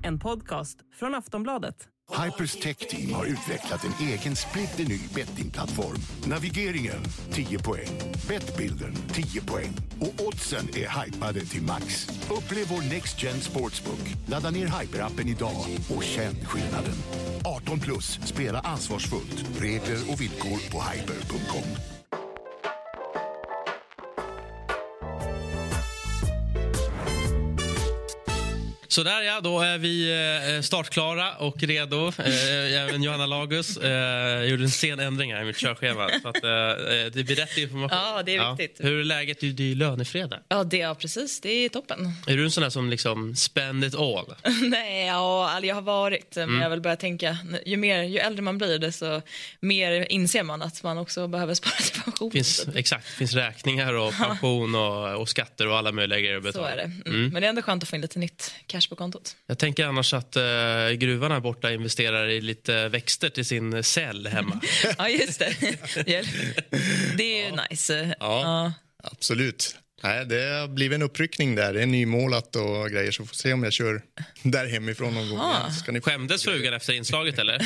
En podcast från Aftonbladet. Hypers Tech Team har utvecklat en egen splitterny bettingplattform. Navigeringen 10 poäng, Bettbilden 10 poäng och oddsen är hypade till max. Upplev vår Next Gen Sportsbook. Ladda ner Hyper-appen idag och känn skillnaden. 18+, spela ansvarsfullt. Regler och villkor på hyper.com. Så där ja, då är vi startklara och redo. Även Johanna Lagus gjorde en sen ändring här i mitt körschema. Så att det blir rätt information. Ja, det är viktigt. Hur är läget? Det är lönefredag. Ja, precis. Det är toppen. Är du en sån där som liksom spend it all? Nej, jag har varit. Men jag vill börja tänka, ju äldre man blir det så mer inser man att man också behöver spara till pension. Det finns räkningar och pension och skatter och alla möjliga grejer att betala. Så är det. Men det är ändå skönt att få in lite nytt cash på kontot. Jag tänker annars att gruvan här borta investerar i lite växter till sin cell hemma. Ja, just det. Det är ju nice. Ja, absolut. Nej, det har blivit en uppryckning där. Det är nymålat och grejer, så får se om jag kör där hemifrån någon gång. Ska ni... Skämdes frugan efter inslaget, eller?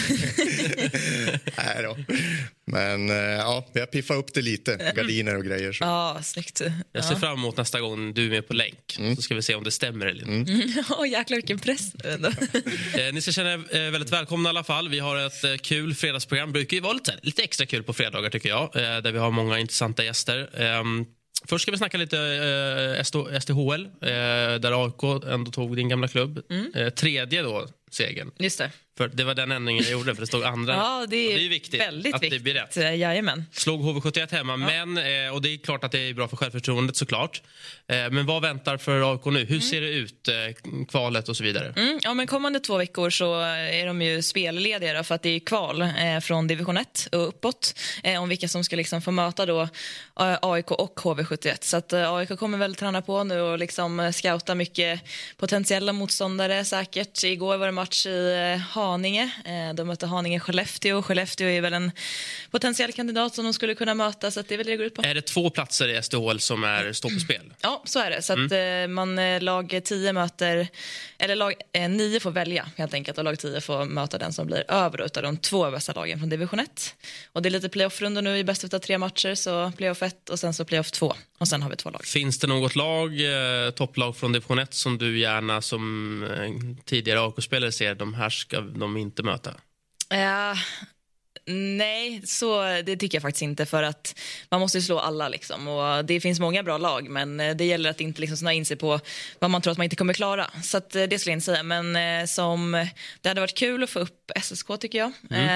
Nej då. Men ja, vi har piffat upp det lite. Gardiner och grejer. Så. Ja, snyggt. Jag ser fram emot nästa gång du är med på länk. Så ska vi se om det stämmer eller inte. Jäklar vilken press. Ni ska känna er väldigt välkomna i alla fall. Vi har ett kul fredagsprogram. Brukar ju vara lite extra kul på fredagar tycker jag. Där vi har många intressanta gäster. Först ska vi snacka lite STHL där AIK ändå tog din gamla klubb. Tredje då, segern. Just det. För det var den ändringen jag gjorde, för det stod andra. Ja, det är viktigt väldigt att viktigt. det blir rätt. Jajamän. Slog HV71 hemma, men, och det är klart att det är bra för självförtroendet såklart. Men vad väntar för AIK nu? Hur ser det ut, kvalet och så vidare? Ja, men kommande 2 veckor så är de ju spellediga för att det är kval från division 1 och uppåt om vilka som ska liksom få möta då AIK och HV71. Så att AIK kommer väl träna på nu och liksom scouta mycket potentiella motståndare säkert. Igår var det match i Haninge. De mötte Haninge-Skellefteå. Skellefteå är väl en potentiell kandidat som de skulle kunna möta, så att det är väl det går ut på. Är det 2 platser i STHL som står på spel? Ja, så är det. Så att lag 10 möter, eller lag 9 får välja helt enkelt, och lag 10 får möta den som blir över utav de 2 bästa lagen från division 1. Och det är lite playoff-rundor nu i bäst utav 3 matcher, så playoff 1 och sen så playoff 2. Och sen har vi 2 lag. Finns det något topplag från division 1 som du gärna som tidigare AIK-spelare ser, de här ska de inte möta? Nej, så det tycker jag faktiskt inte, för att man måste ju slå alla liksom, och det finns många bra lag, men det gäller att inte liksom snöa in sig på vad man tror att man inte kommer klara, så att det skulle jag inte säga, men det hade varit kul att få upp SSK tycker jag.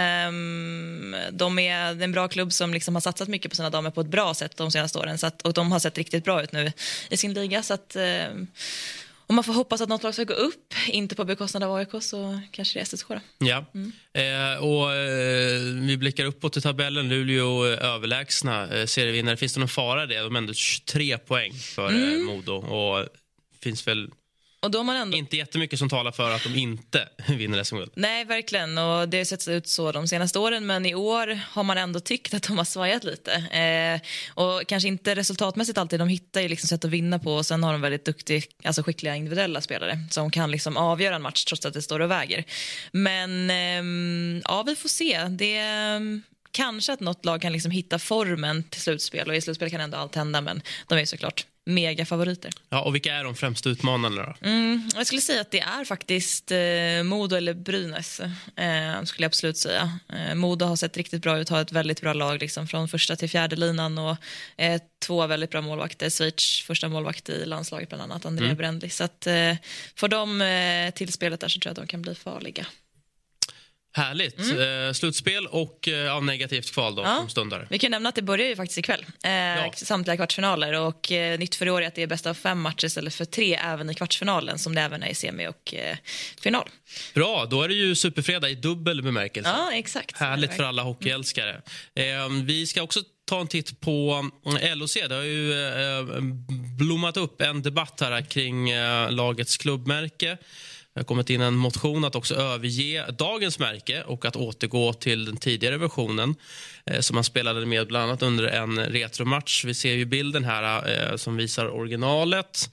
De är en bra klubb som liksom har satsat mycket på sina damer på ett bra sätt de senaste åren, så att, och de har sett riktigt bra ut nu i sin liga, så att om man får hoppas att något lag ska gå upp, inte på bekostnad av AIK, så kanske det är SSK då. Ja, och vi blickar uppåt i tabellen. Luleå överlägsna serievinnare. Finns det någon fara det? De har ändå 23 poäng för Modo, och finns väl Och då har man ändå... inte jättemycket som talar för att de inte vinner SM-guld. Nej, verkligen. Och det har sett ut så de senaste åren. Men i år har man ändå tyckt att de har svajat lite. Och kanske inte resultatmässigt alltid. De hittar ju liksom sätt att vinna på. Och sen har de väldigt skickliga individuella spelare som kan liksom avgöra en match trots att det står och väger. Men ja, vi får se. Kanske att något lag kan liksom hitta formen till slutspel. Och i slutspel kan ändå allt hända. Men de är såklart mega favoriter. Ja, och vilka är de främsta utmanarna då? Jag skulle säga att det är faktiskt Modo eller Brynäs, skulle jag absolut säga. Modo har sett riktigt bra ut, har ett väldigt bra lag liksom, från första till fjärde linan, och 2 väldigt bra målvakter. Schweiz första målvakt i landslaget bland annat, Andrea Brändli. Så att för dem till spelet där så tror jag att de kan bli farliga. Härligt. Slutspel och negativt kval då, som stundar. Vi kan nämna att det börjar ju faktiskt ikväll. Samtliga kvartsfinaler. Och nytt för i år är att det är bäst av 5 matcher istället för 3 även i kvartsfinalen, som det även är i semi och final. Bra, då är det ju superfredag i dubbel bemärkelse. Ja, exakt. Härligt för alla hockeyälskare. Vi ska också ta en titt på LOC. Det har ju blommat upp en debatt här kring lagets klubbmärke. Det har kommit in en motion att också överge dagens märke och att återgå till den tidigare versionen som man spelade med bland annat under en retromatch. Vi ser ju bilden här som visar originalet.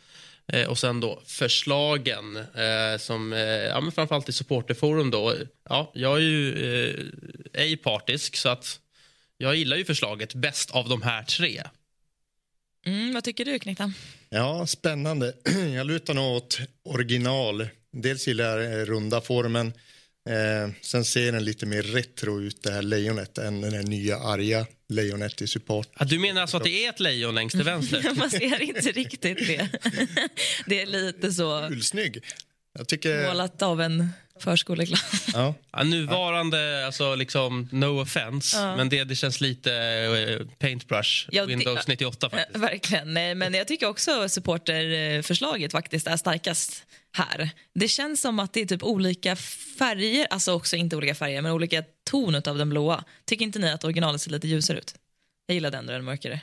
Och sen då förslagen som men framförallt i supporterforum då. Ja, jag är ju ej partisk så att jag gillar ju förslaget bäst av de här 3. Vad tycker du, Knikta? Ja, spännande. Jag lutar nog åt original. Dels gillar jag runda formen. Sen ser den lite mer retro ut, det här lejonet, än den här nya arga lejonet i support. Du menar alltså att det är ett lejon längst till vänster? Man ser inte riktigt det. Det är lite så Snygg. Jag tycker... målat av en förskoleklass. Ja. Ja, nuvarande, alltså liksom no offense, men det känns lite paintbrush, Windows 98 faktiskt. Verkligen, nej, men jag tycker också supporterförslaget faktiskt är starkast här. Det känns som att det är typ olika färger, alltså också inte olika färger, men olika ton av den blåa. Tycker inte ni att originalet ser lite ljusare ut? Jag gillar den, den mörkare.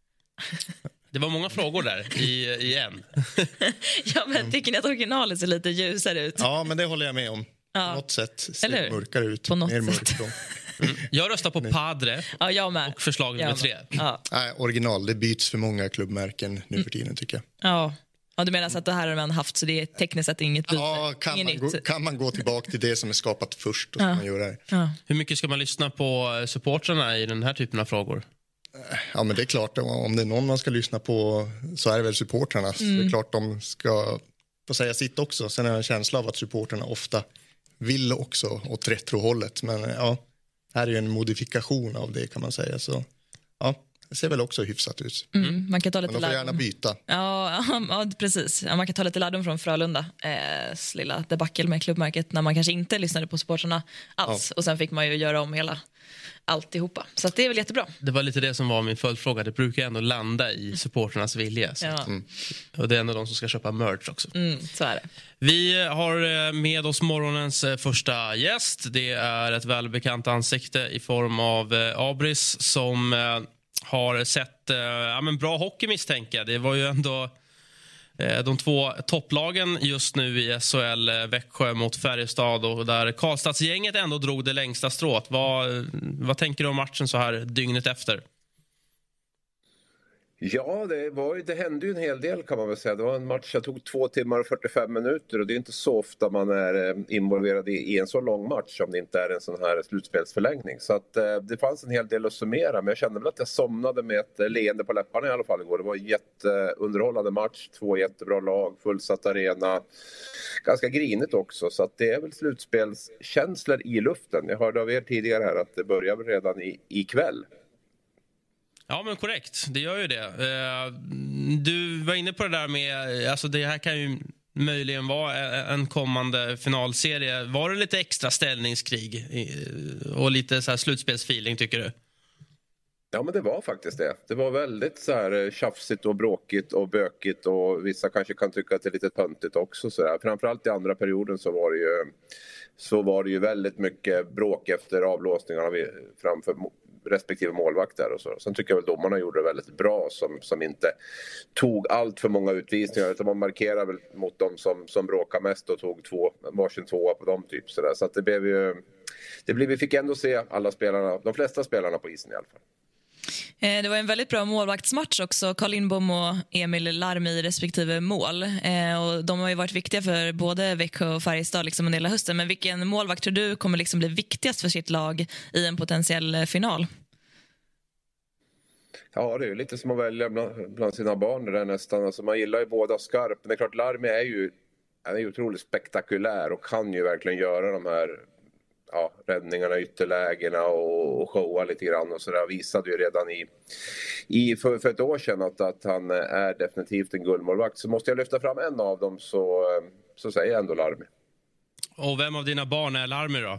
Det var många frågor där i en. Ja, men tycker ni att originalet ser lite ljusare ut? Ja, men det håller jag med om. Ja. På något sätt ser Eller det mörkare ut. på något mer sätt. Jag röstar på Padre Ja, jag med. och förslag nummer 3. Ja. Nej, original, det byts för många klubbmärken nu för tiden tycker jag. Ja, du menar så att det här har man haft så det är tekniskt sett inget byte? Ja, kan man gå tillbaka till det som är skapat först, då ska man göra det. Ja. Hur mycket ska man lyssna på supportrarna i den här typen av frågor? Ja, men det är klart, om det är någon man ska lyssna på så är det väl supportrarna. Så det är klart de ska få säga sitt också. Sen har jag en känsla av att supportrarna ofta vill också åt retrohållet. Men ja, här är ju en modifikation av det kan man säga. Så ja, det ser väl också hyfsat ut. Man kan ta lite Men de får gärna byta. Ja, precis. Ja, man kan ta lite lärdom från Frölunda. Lilla debacle med klubbmärket när man kanske inte lyssnade på supportrarna alls. Och sen fick man ju göra om alltihopa. Så att det är väl jättebra. Det var lite det som var min följdfråga. Det brukar ändå landa i supporternas vilja. Så. Ja. Och det är ändå de som ska köpa merch också. Så är det. Vi har med oss morgonens första gäst. Det är ett välbekant ansikte i form av Abris som har sett bra hockey misstänka. Det var ju ändå de 2 topplagen just nu i SHL, Växjö mot Färjestad, och där Karlstadsgänget ändå drog det längsta strået. Vad tänker du om matchen så här dygnet efter? Ja, det hände ju en hel del kan man väl säga. Det var en match som tog 2 timmar och 45 minuter och det är inte så ofta man är involverad i en så lång match om det inte är en sån här slutspelsförlängning. Så att det fanns en hel del att summera, men jag kände väl att jag somnade med ett leende på läpparna i alla fall igår. Det var en jätteunderhållande match, 2 jättebra lag, fullsatt arena, ganska grinigt också. Så att det är väl slutspelskänslor i luften. Jag hörde av er tidigare här att det börjar väl redan ikväll. Ja, men korrekt. Det gör ju det. Du var inne på det där med... Alltså det här kan ju möjligen vara en kommande finalserie. Var det lite extra ställningskrig och lite så här slutspelsfeeling, tycker du? Ja, men det var faktiskt det. Det var väldigt så här tjafsigt och bråkigt och bökigt, och vissa kanske kan tycka att det är lite töntigt också. Så där. Framförallt i andra perioden så var det ju väldigt mycket bråk efter avlåsningarna framför respektive målvakt där och så. Sen tycker jag väl domarna gjorde det väldigt bra som inte tog allt för många utvisningar, utan man markerade väl mot dem som bråkar mest och tog varsin 2 på dem typ. Så att vi fick ändå se de flesta spelarna på isen i alla fall. Det var en väldigt bra målvaktsmatch också. Carl Lindbom och Emil Larmi i respektive mål. Och de har ju varit viktiga för både Växjö och Färjestad liksom en del av hösten. Men vilken målvakt tror du kommer liksom bli viktigast för sitt lag i en potentiell final? Ja, det är ju lite som att välja bland sina barn där nästan. Alltså, man gillar ju båda skarpt. Men det är klart, Larmi är ju otroligt spektakulär och kan ju verkligen göra de här räddningarna, ytterlägena och showa lite grann och sådär. Visade ju redan för ett år sedan att han är definitivt en guldmålvakt. Så måste jag lyfta fram en av dem så säger jag ändå Larmi. Och vem av dina barn är Larmi då?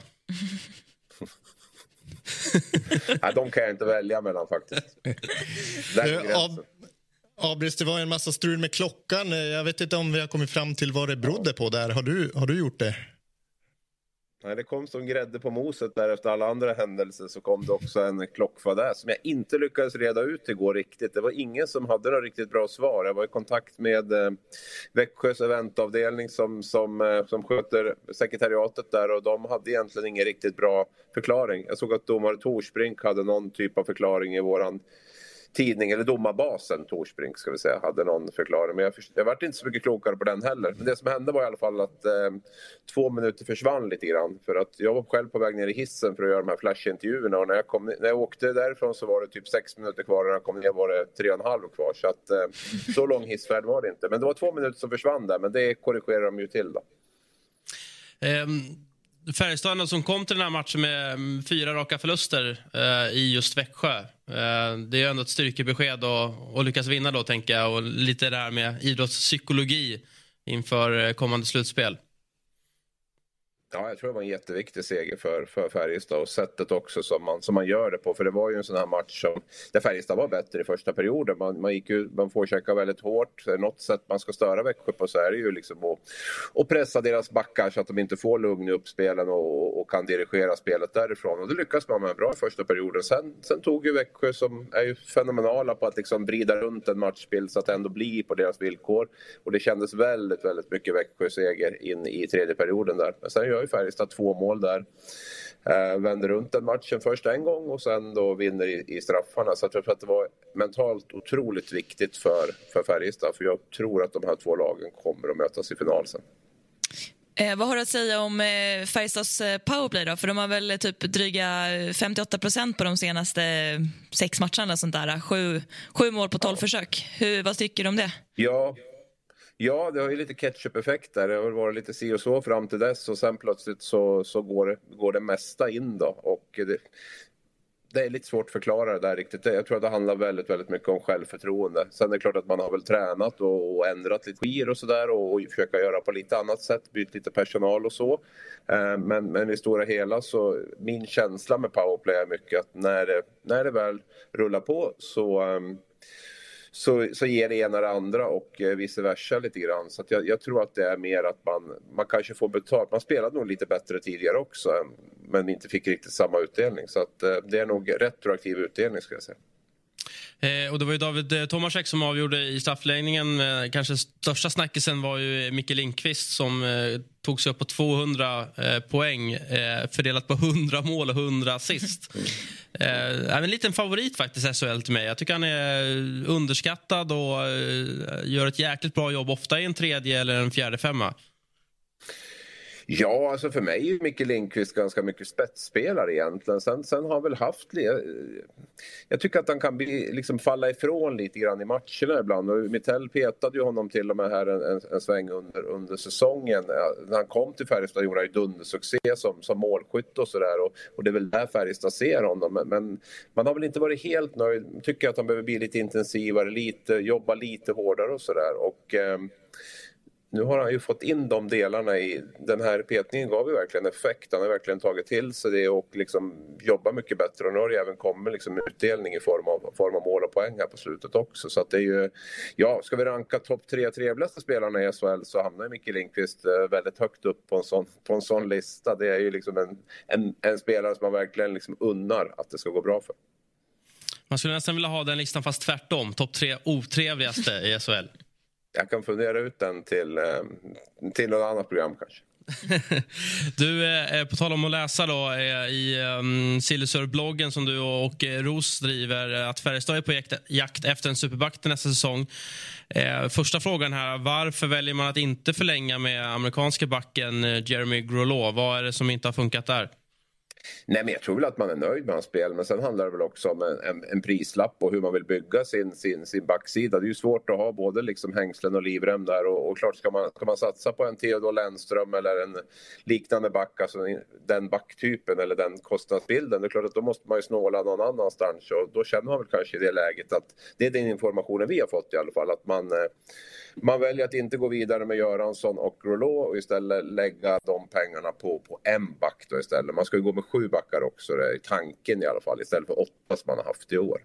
Nej, de kan jag inte välja mellan faktiskt. Abris, det var en massa strul med klockan. Jag vet inte om vi har kommit fram till vad det berodde på där. Har du gjort det? Nej, det kom som grädde på moset där efter alla andra händelser, så kom det också en klockfadäs som jag inte lyckades reda ut igår riktigt. Det var ingen som hade några riktigt bra svar. Jag var i kontakt med Växjös eventavdelning som sköter sekretariatet där, och de hade egentligen ingen riktigt bra förklaring. Jag såg att domare Torsbrink hade någon typ av förklaring i våran tidning, eller domarbasen Torsbrink ska vi säga, hade någon förklaring. Men jag var inte så mycket klokare på den heller. Men det som hände var i alla fall att 2 minuter försvann lite grann. För att jag var själv på väg ner i hissen för att göra de här flashintervjuerna. Och när jag åkte därifrån så var det typ 6 minuter kvar. När jag kom ner var det 3,5 kvar. Så att så lång hissfärd var det inte. Men det var 2 minuter som försvann där. Men det korrigerar de ju till då. Färjestad som kom till den här matchen med 4 raka förluster i just Växjö. Det är ju ändå ett styrkebesked och lyckas vinna då, tänker jag. Och lite det här med idrottspsykologi inför kommande slutspel. Ja, jag tror det var en jätteviktig seger för Färjestad och sättet också som man gör det på. För det var ju en sån här match där Färjestad var bättre i första perioden. Man får käka väldigt hårt. Något sätt man ska störa Växjö på så är det ju liksom att pressa deras backar så att de inte får lugn i uppspelen och kan dirigera spelet därifrån. Och det lyckas man med bra i första perioden. Sen tog ju Växjö, som är ju fenomenala på att liksom vrida runt en matchbild så att det ändå blir på deras villkor. Och det kändes väldigt, väldigt mycket Växjö-seger in i tredje perioden där. Men sen gör ju Färjestad 2 mål där. Vänder runt den matchen först en gång och sen då vinner i straffarna. Så jag tror att det var mentalt otroligt viktigt för Färjestad. För jag tror att de här 2 lagen kommer att mötas i final sen. Vad har du att säga om Färjestads powerplay då? För de har väl typ dryga 58% på de senaste 6 matcherna. Sånt där. 7 mål på 12 försök. Vad tycker du om det? Ja, det har ju lite ketchup-effekt där. Det har varit lite si och så fram till dess. Och sen plötsligt så går det mesta in då. Och det är lite svårt att förklara det där riktigt. Jag tror att det handlar väldigt, väldigt mycket om självförtroende. Sen är det klart att man har väl tränat och ändrat lite skir och sådär. Och försöka göra på lite annat sätt. Byta lite personal och så. Men i stora hela så min känsla med powerplay är mycket att när det väl rullar på så ger det ena det andra och vice versa lite grann. Så att jag tror att det är mer att man kanske får betalt. Man spelade nog lite bättre tidigare också, men inte fick riktigt samma utdelning. Så att det är nog retroaktiv utdelning, ska jag säga. Och det var ju David Tomasek som avgjorde i straffläggningen. Kanske största snackisen var ju Micke Lindqvist som tog sig upp på 200 poäng fördelat på 100 mål och 100 assist. En liten favorit faktiskt SHL till mig. Jag tycker han är underskattad och gör ett jäkligt bra jobb ofta i en 3:e eller en 4:e femma. Ja, alltså för mig är ju Micke Lindqvist ganska mycket spetsspelare egentligen. Sen har han väl haft jag tycker att han kan liksom falla ifrån lite grann i matcherna ibland. Och Mittell petade ju honom till och med här en sväng under säsongen. När han kom till Färjestad gjorde han ju dundersuccé som målskytt och sådär. Och det är väl där Färjestad ser honom. Men man har väl inte varit helt nöjd. Tycker att han behöver bli lite intensivare, jobba lite hårdare och sådär. Och nu har han ju fått in de delarna i den här petningen, gav ju verkligen effekt. Han har verkligen tagit till sig det och liksom jobbar mycket bättre. Och nu har det även kommit liksom utdelning i form av mål och poäng här på slutet också. Så att det är ju, ska vi ranka topp 3 trevligaste spelarna i SHL så hamnar Micke Lindqvist väldigt högt upp på en sån lista. Det är ju liksom en spelare som man verkligen liksom unnar att det ska gå bra för. Man skulle nästan vilja ha den listan fast tvärtom. Topp 3 otrevligaste i SHL. Jag kan fundera ut den till något annat program kanske. Du, på tal om att läsa då, i Silesur-bloggen som du och Ros driver, att Färjestad är på jakt efter en superback till nästa säsong. Första frågan här, varför väljer man att inte förlänga med amerikanska backen Jeremy Grolleau? Vad är det som inte har funkat där? Nej, men jag tror väl att man är nöjd med hans spel, men sen handlar det väl också om en prislapp och hur man vill bygga sin backsida. Det är ju svårt att ha både liksom hängslen och livrem där och klart ska man satsa på en Theodor Lennström eller en liknande back, alltså den backtypen eller den kostnadsbilden, det är klart att då måste man ju snåla någon annanstans och då känner man väl kanske i det läget att det är den informationen vi har fått i alla fall, att man väljer att inte gå vidare med Göransson och Grolleau och istället lägga de pengarna på en back då istället. Man ska ju gå med 7 backar också, det är tanken i alla fall, istället för 8 som man har haft i år.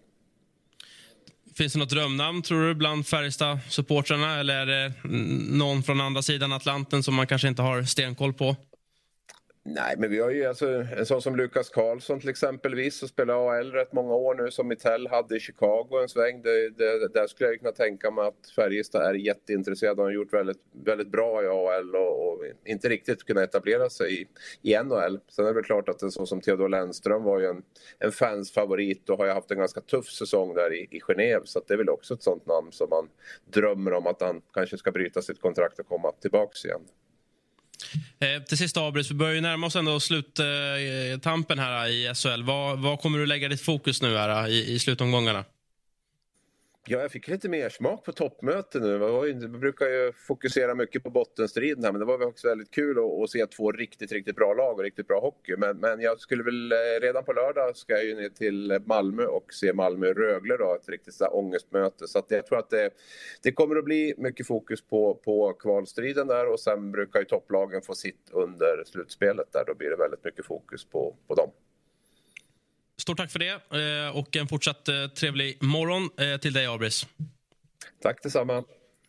Finns det något drömnamn tror du bland Färjestad-supportrarna eller är det någon från andra sidan Atlanten som man kanske inte har stenkoll på? Nej, men vi har ju alltså en sån som Lukas Karlsson till exempelvis som spelar AL rätt många år nu, som Mitell hade i Chicago en sväng. Där skulle jag kunna tänka mig att Färjestad är jätteintresserad. De har gjort väldigt, väldigt bra i AL och inte riktigt kunnat etablera sig i NHL. Sen är det väl klart att en sån som Theodor Lennström var ju en fansfavorit och har ju haft en ganska tuff säsong där i Genève. Så att det är väl också ett sånt namn som man drömmer om att han kanske ska bryta sitt kontrakt och komma tillbaka igen. Till sist, Abris, vi börjar ju närma oss ändå sluttampen här i SHL. Vad kommer du lägga ditt fokus nu här i slutomgångarna? Ja, jag fick lite mer smak på toppmöten nu. Vi brukar ju fokusera mycket på bottenstriden här, men det var också väldigt kul att se 2 riktigt, riktigt bra lag och riktigt bra hockey. Men jag skulle väl redan på lördag ska jag ju ner till Malmö och se Malmö-Rögle då, ett riktigt så här ångestmöte. Så att jag tror att det kommer att bli mycket fokus på kvalstriden där, och sen brukar ju topplagen få sitt under slutspelet där. Då blir det väldigt mycket fokus på dem. Stort tack för det och en fortsatt trevlig morgon till dig, Abris. Tack detsamma.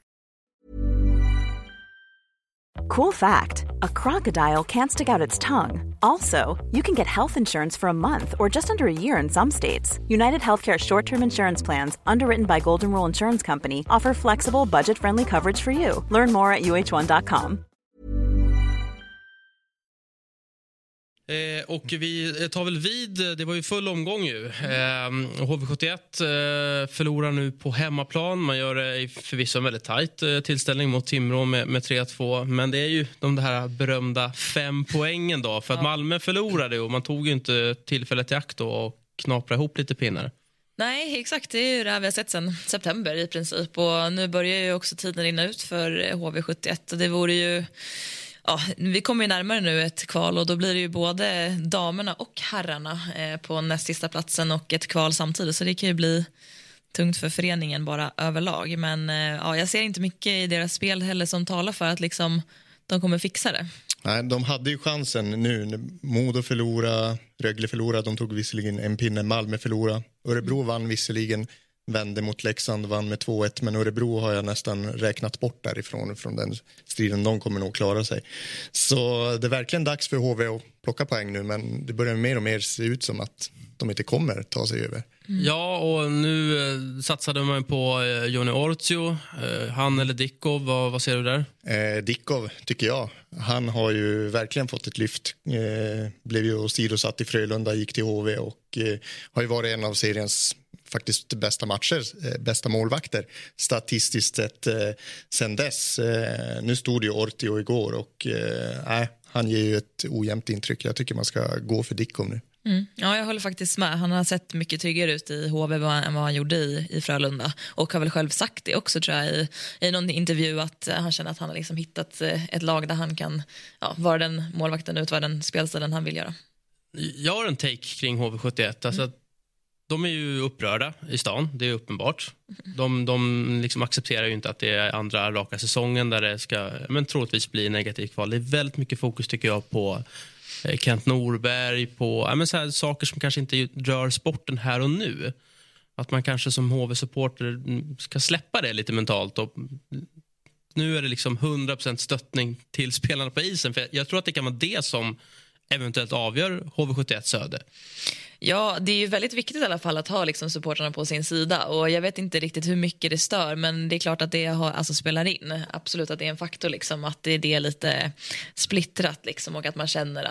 Cool fact, a crocodile can't stick out its tongue. Also, you can get health insurance for a month or just under a year in some states. United Healthcare short-term insurance plans, underwritten by Golden Rule Insurance Company, offer flexible, budget-friendly coverage for you. Learn more at uh1.com. Och vi tar väl vid, det var ju full omgång ju. HV71 förlorar nu på hemmaplan. Man gör det förvisso en väldigt tajt tillställning mot Timrå med 3-2. Men det är ju de här berömda 5 poängen då. För att Malmö förlorade och man tog ju inte tillfället i akt då och knapra ihop lite pinnar. Nej, exakt. Det är ju det här vi har sett sedan september i princip. Och nu börjar ju också tiden rinna ut för HV71. Och det vore ju... Ja, vi kommer ju närmare nu ett kval och då blir det ju både damerna och herrarna på näst sista platsen och ett kval samtidigt. Så det kan ju bli tungt för föreningen bara överlag. Men ja, jag ser inte mycket i deras spel heller som talar för att liksom, de kommer fixa det. Nej, de hade ju chansen nu när Modo förlorade, Rögle förlorade, de tog visserligen en pinne, Malmö förlorade. Örebro vann visserligen, vände mot Leksand, vann med 2-1, men Örebro har jag nästan räknat bort därifrån från den striden. De kommer nog klara sig. Så det är verkligen dags för HV att plocka poäng nu, men det börjar mer och mer se ut som att de inte kommer ta sig över. Ja, och nu satsade man på Joni Ortio. Han eller Dickov, vad ser du där? Dickov tycker jag. Han har ju verkligen fått ett lyft. Blev ju sidosatt i Frölunda, gick till HV och har ju varit en av seriens faktiskt bästa matcher, bästa målvakter statistiskt sett sen dess. Nu stod ju Ortio igår och han ger ju ett ojämnt intryck. Jag tycker man ska gå för Dickov nu. Ja, jag håller faktiskt med. Han har sett mycket tryggare ut i HV än vad han gjorde i Frölunda. Och har väl själv sagt det också, tror jag, i någon intervju, att han känner att han har liksom hittat ett lag där han kan vara den målvakten, utöva den spelstilen han vill göra. Jag har en take kring HV71. Alltså, de är ju upprörda i stan, det är uppenbart. De liksom accepterar ju inte att det är andra raka säsongen där det ska troligtvis bli negativt kval. Det är väldigt mycket fokus, tycker jag, på Kent Norberg, på så här saker som kanske inte rör sporten här och nu. Att man kanske som HV-supporter ska släppa det lite mentalt. Och nu är det liksom 100% stöttning till spelarna på isen. För jag tror att det kan vara det som eventuellt avgör HV71 Söder. Ja, det är ju väldigt viktigt i alla fall att ha liksom supporterna på sin sida. Och jag vet inte riktigt hur mycket det stör, men det är klart att det alltså spelar in. Absolut att det är en faktor liksom, att det är lite splittrat liksom, och att man känner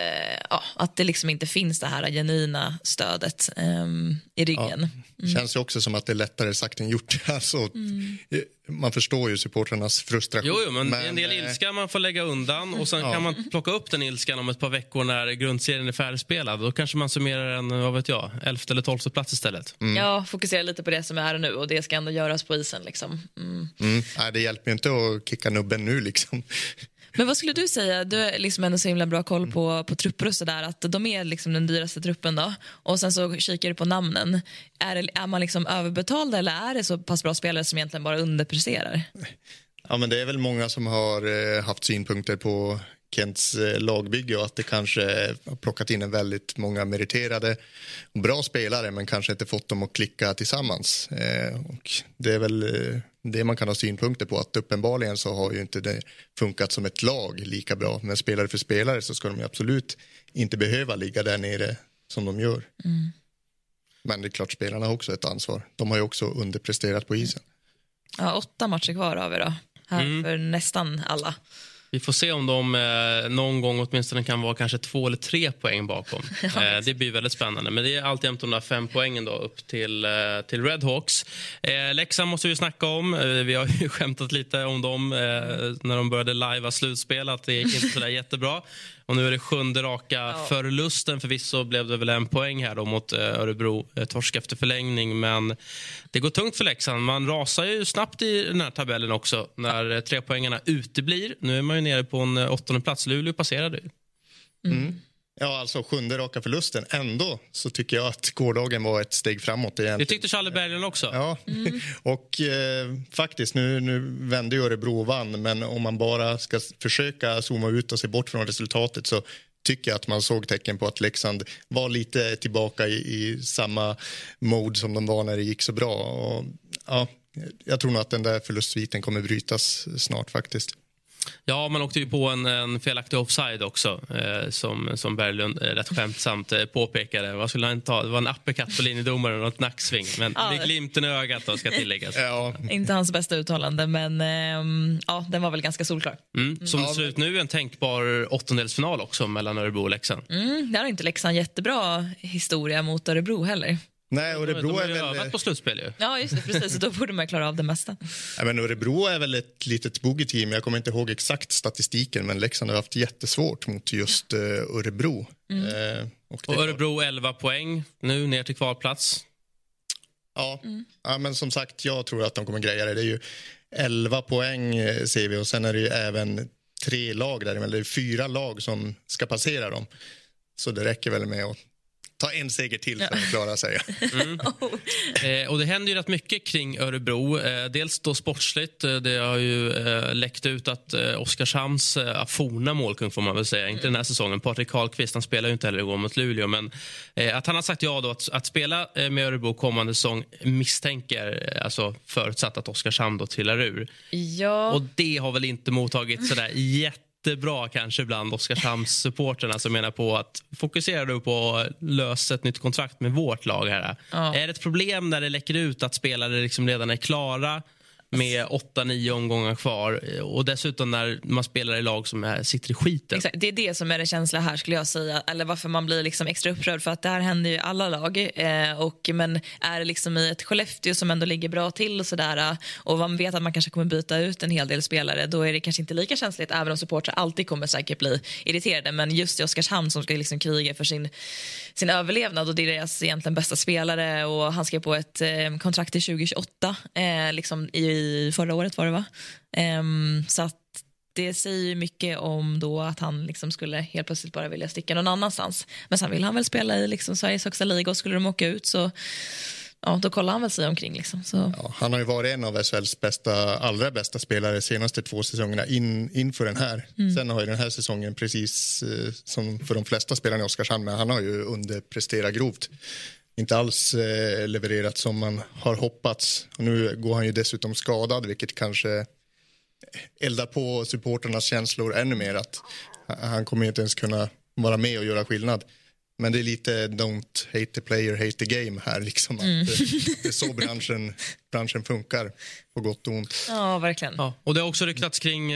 att det liksom inte finns det här genuina stödet i ryggen. Ja, känns ju också som att det är lättare sagt än gjort. Alltså, man förstår ju supporternas frustration. Jo, men en del ilska man får lägga undan och sen kan man plocka upp den ilskan om ett par veckor när grundserien är färdigspelad. Då kanske man summerar en, 11th eller 12th plats istället. Ja, fokusera lite på det som är här nu och det ska ändå göras på isen liksom. Nej, det hjälper ju inte att kicka nubben nu liksom. Men vad skulle du säga, du är liksom ändå så himla bra koll på trupper och sådär, att de är liksom den dyraste truppen då, och sen så kikar du på namnen. Är man liksom överbetald eller är det så pass bra spelare som egentligen bara underpresterar? Ja, men det är väl många som har haft synpunkter på Kents lagbygge och att det kanske har plockat in en väldigt många meriterade och bra spelare, men kanske inte fått dem att klicka tillsammans. Och det är väl det man kan ha synpunkter på, att uppenbarligen så har ju inte det funkat som ett lag lika bra. Men spelare för spelare så ska de absolut inte behöva ligga där nere som de gör. Men det är klart, spelarna har också ett ansvar. De har ju också underpresterat på isen. Ja, 8 matcher kvar har vi då. Här för nästan alla. Vi får se om de någon gång åtminstone kan vara kanske 2 eller 3 poäng bakom. Det blir väldigt spännande. Men det är alltid de där 5 poängen då upp till Redhawks. Leksand måste vi snacka om. Vi har ju skämtat lite om dem när de började live slutspel, att det gick inte så där jättebra. Och nu är det 7:e raka förlusten. Förvisso blev det väl 1 poäng här då mot Örebro, torsk efter förlängning. Men det går tungt för Leksand. Man rasar ju snabbt i den här tabellen också när 3 poängarna uteblir. Nu är man ju nere på en 8:e plats. Luleå passerade ju. Ja, alltså 7:e raka förlusten. Ändå så tycker jag att gårdagen var ett steg framåt egentligen. Det tyckte Charlie Berglund också. Ja, och faktiskt nu vände ju Örebro och vann, men om man bara ska försöka zooma ut och se bort från resultatet så tycker jag att man såg tecken på att Leksand var lite tillbaka i samma mode som de var när det gick så bra. Och, ja, jag tror nog att den där förlustsviten kommer brytas snart faktiskt. Ja, man åkte ju på en felaktig offside också, som Berglund rätt skämtsamt påpekade. Vad skulle han ta? Det var en uppercut på linjedomaren och ett nacksving. Men det är glimten i ögat då, ska tilläggas. Ja. Inte hans bästa uttalande, men den var väl ganska solklar. Som det ser ut nu, en tänkbar åttondelsfinal också mellan Örebro och Leksand. Där har inte Leksand jättebra historia mot Örebro heller. Nej, Örebro är väl övat på slutspel ju. Ja, just det, precis. Så då borde man klara av det mesta. Ja, men Örebro är väl ett litet bogeyteam. Jag kommer inte ihåg exakt statistiken, men Leksand har haft jättesvårt mot just Örebro. Och Örebro 11 poäng nu ner till kvalplats. Ja, men som sagt, jag tror att de kommer greja det. Det är ju 11 poäng ser vi, och sen är det ju även 3 lag där, men det är 4 lag som ska passera dem. Så det räcker väl med att ta en seger till för att klara sig. Och det händer ju rätt mycket kring Örebro. Dels då sportsligt. Det har ju läckt ut att Oskarshamns forna målkung, får man väl säga, inte den här säsongen. Patrik Karlqvist, han spelar ju inte heller igår mot Luleå. Men att han har sagt ja då att spela med Örebro kommande säsong, misstänker, alltså förutsatt att Oskarshamn då trillar ur. Ja. Och det har väl inte mottagit sådär jättebra kanske bland Oskarshamns-supporterna, som menar på att fokusera du på att lösa ett nytt kontrakt med vårt lag här. Är det ett problem när det läcker ut att spelare liksom redan är klara med 8-9 omgångar kvar, och dessutom när man spelar i lag som sitter i skiten? Exakt, det är det som är det känsliga här, skulle jag säga, eller varför man blir liksom extra upprörd, för att det här händer ju i alla lag, men är det liksom i ett Skellefteå som ändå ligger bra till och sådär, och man vet att man kanske kommer byta ut en hel del spelare, då är det kanske inte lika känsligt, även om supportrar alltid kommer säkert bli irriterade. Men just i Oskarshamn, som ska liksom kriga för sin överlevnad, och det är deras egentligen bästa spelare, och han skrev på ett kontrakt till 2028 liksom i förra året var det, va? Så att det säger mycket om då att han liksom skulle helt plötsligt bara vilja sticka någon annanstans. Men sen vill han väl spela i liksom Sveriges högsta liga, och skulle de åka ut så då kollar han väl sig omkring liksom. Så. Ja, han har ju varit en av SHLs allra bästa spelare de senaste 2 säsongerna inför den här. Sen har ju den här säsongen, precis som för de flesta spelarna i Oskarshamn, men han har ju underpresterat grovt. Inte alls levererat som man har hoppats. Och nu går han ju dessutom skadad, vilket kanske eldar på supporternas känslor ännu mer, att han kommer inte ens kunna vara med och göra skillnad. Men det är lite don't hate the player, hate the game här liksom. Att det är så branschen funkar, på gott och ont. Ja, verkligen. Ja, och det har också ryktats kring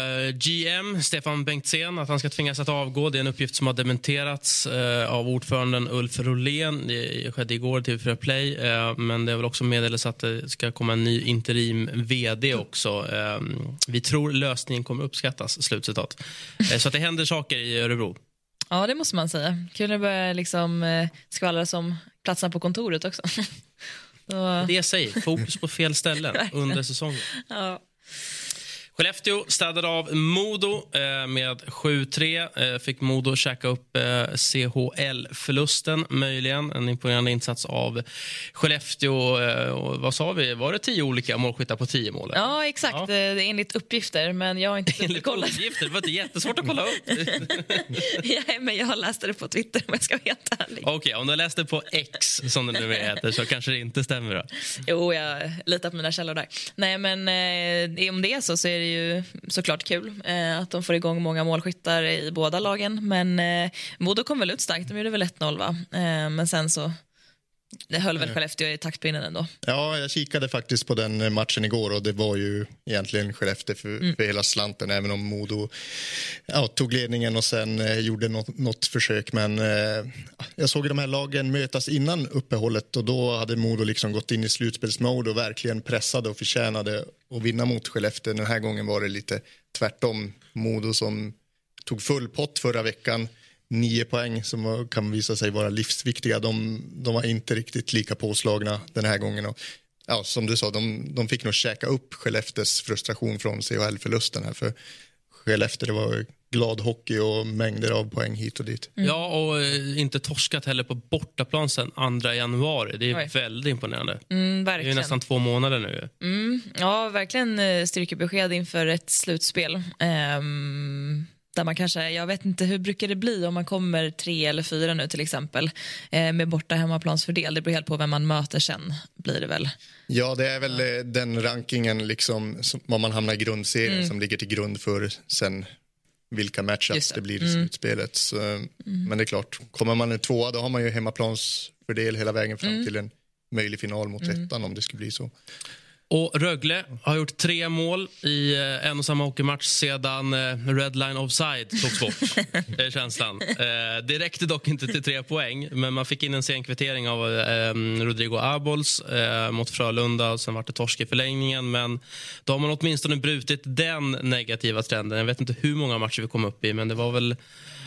GM Stefan Bengtzén, att han ska tvingas att avgå. Det är en uppgift som har dementerats av ordföranden Ulf Rolén. Det skedde igår till TV4 Play, men det är väl också meddelat att det ska komma en ny interim vd också. Vi tror lösningen kommer uppskattas, slutcitat. Så att det händer saker i Örebro. Ja, det måste man säga. Kul att börja liksom skvallra som platserna på kontoret också. Det säger fokus på fel ställen under säsongen. Ja. Skellefteå städade av Modo med 7-3. Fick Modo käka upp CHL-förlusten möjligen. En imponerande insats av Skellefteå. Vad sa vi? Var det 10 olika målskyttar på 10 mål? Ja, exakt. Ja. Enligt uppgifter, men jag har inte kollat. Uppgifter? Det var inte jättesvårt att kolla upp. Ja, men jag läste det på Twitter om jag ska vara helt ärlig. Okej, om du läste på X som det nu heter så kanske det inte stämmer då. Jo, jag litar på mina källor där. Nej, men om det är så är det ju såklart kul att de får igång många målskyttar i båda lagen. Men Modo kom väl ut starkt, de gjorde väl 1-0 va? Men sen så det höll väl Skellefteå i taktpinnen ändå. Ja, jag kikade faktiskt på den matchen igår och det var ju egentligen Skellefteå för hela slanten, även om Modo tog ledningen och sen gjorde något försök. Men jag såg de här lagen mötas innan uppehållet och då hade Modo liksom gått in i slutspelsmode och verkligen pressade och förtjänade att vinna mot Skellefteå. Den här gången var det lite tvärtom. Modo som tog full pott förra veckan. 9 poäng som kan visa sig vara livsviktiga. De var inte riktigt lika påslagna den här gången. Och, som du sa, de fick nog käka upp Skellefteås frustration från CHL-förlusten här. För Skellefteå, det var glad hockey och mängder av poäng hit och dit. Ja, och inte torskat heller på bortaplan sen 2 januari. Det är väldigt imponerande. Verkligen. Det är ju nästan 2 månader nu. Ja, verkligen styrkebesked inför ett slutspel. Där man kanske, jag vet inte hur brukar det bli om man kommer 3 eller 4 nu till exempel med borta hemmaplansfördel. Det beror helt på vem man möter sen, blir det väl. Ja, det är väl den rankingen liksom, vad man hamnar i grundserien som ligger till grund för sen vilka matchups det blir i slutspelet. Så, men det är klart, kommer man 2 då har man ju hemmaplansfördel hela vägen fram till en möjlig final mot 1 om det skulle bli så. Och Rögle har gjort 3 mål i en och samma hockeymatch sedan Red Line Offside togs bort, känslan. Det räckte dock inte till 3 poäng, men man fick in en sen kvittering av Rodrigo Abols mot Frölunda och sen var det torsk i förlängningen, men då har man åtminstone brutit den negativa trenden. Jag vet inte hur många matcher vi kom upp i, men det var väl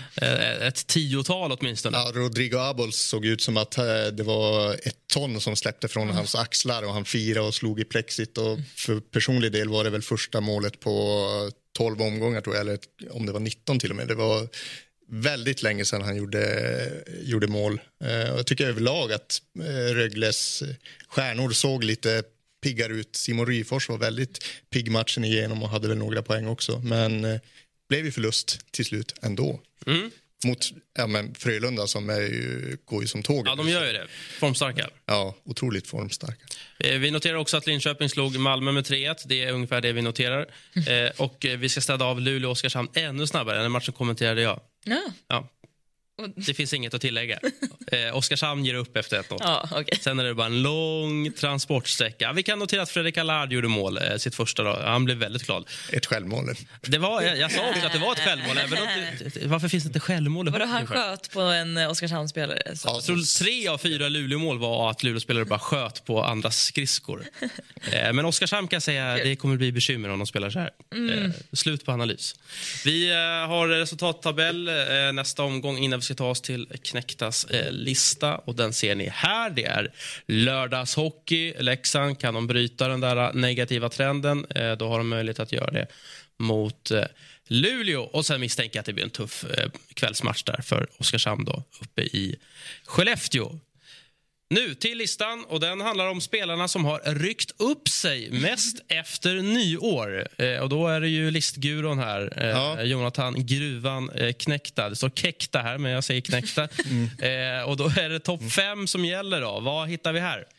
ett 10-tal åtminstone. Ja, Rodrigo Abols såg ut som att det var 1 ton som släppte från hans axlar och han firade och slog i plexit och för personlig del var det väl första målet på 12 omgångar tror jag, eller om det var 19 till och med. Det var väldigt länge sedan han gjorde mål. Jag tycker överlag att Rögles stjärnor såg lite piggare ut. Simon Ryfors var väldigt pigg matchen igenom och hade väl några poäng också, men blev ju förlust till slut ändå. Mot Frölunda som går ju som tåg. Ja, de gör ju det. Formstarka. Ja, otroligt formstarka. Vi noterar också att Linköping slog Malmö med 3-1. Det är ungefär det vi noterar. Och vi ska städa av Luleå och Oskarshamn ännu snabbare. Den matchen kommenterade jag. Ja. Det finns inget att tillägga. Oskarshamn ger upp efter 1-0. Ja, okay. Sen är det bara en lång transportsträcka. Vi kan notera att Fredrik Allard gjorde mål sitt första dag. Han blev väldigt glad. Ett självmål. Det var, jag sa också att det var ett självmål. Även varför finns det inte självmål? Vadå, han sköt på en Oskarshamnsspelare? Ja, jag tror 3 av 4 Luleå-mål var att Luleå-spelare bara sköt på andras skridskor. Men Oskarshamn kan säga det kommer bli bekymmer om de spelar så här. Slut på analys. Vi har resultattabell nästa omgång innan vi ska ta oss till Knäcktas lista och den ser ni här. Det är lördagshockey. Leksand, kan de bryta den där negativa trenden, då har de möjlighet att göra det mot Luleå. Och sen misstänker jag att det blir en tuff kvällsmatch där för Oskarshamn då, uppe i Skellefteå. Nu till listan, och den handlar om spelarna som har ryckt upp sig mest efter nyår. Och då är det ju listguron här, Jonathan Gruvan Knäckta. Det står Knäckta här, men jag säger Knäckta. Och då är det topp 5 som gäller då. Vad hittar vi här?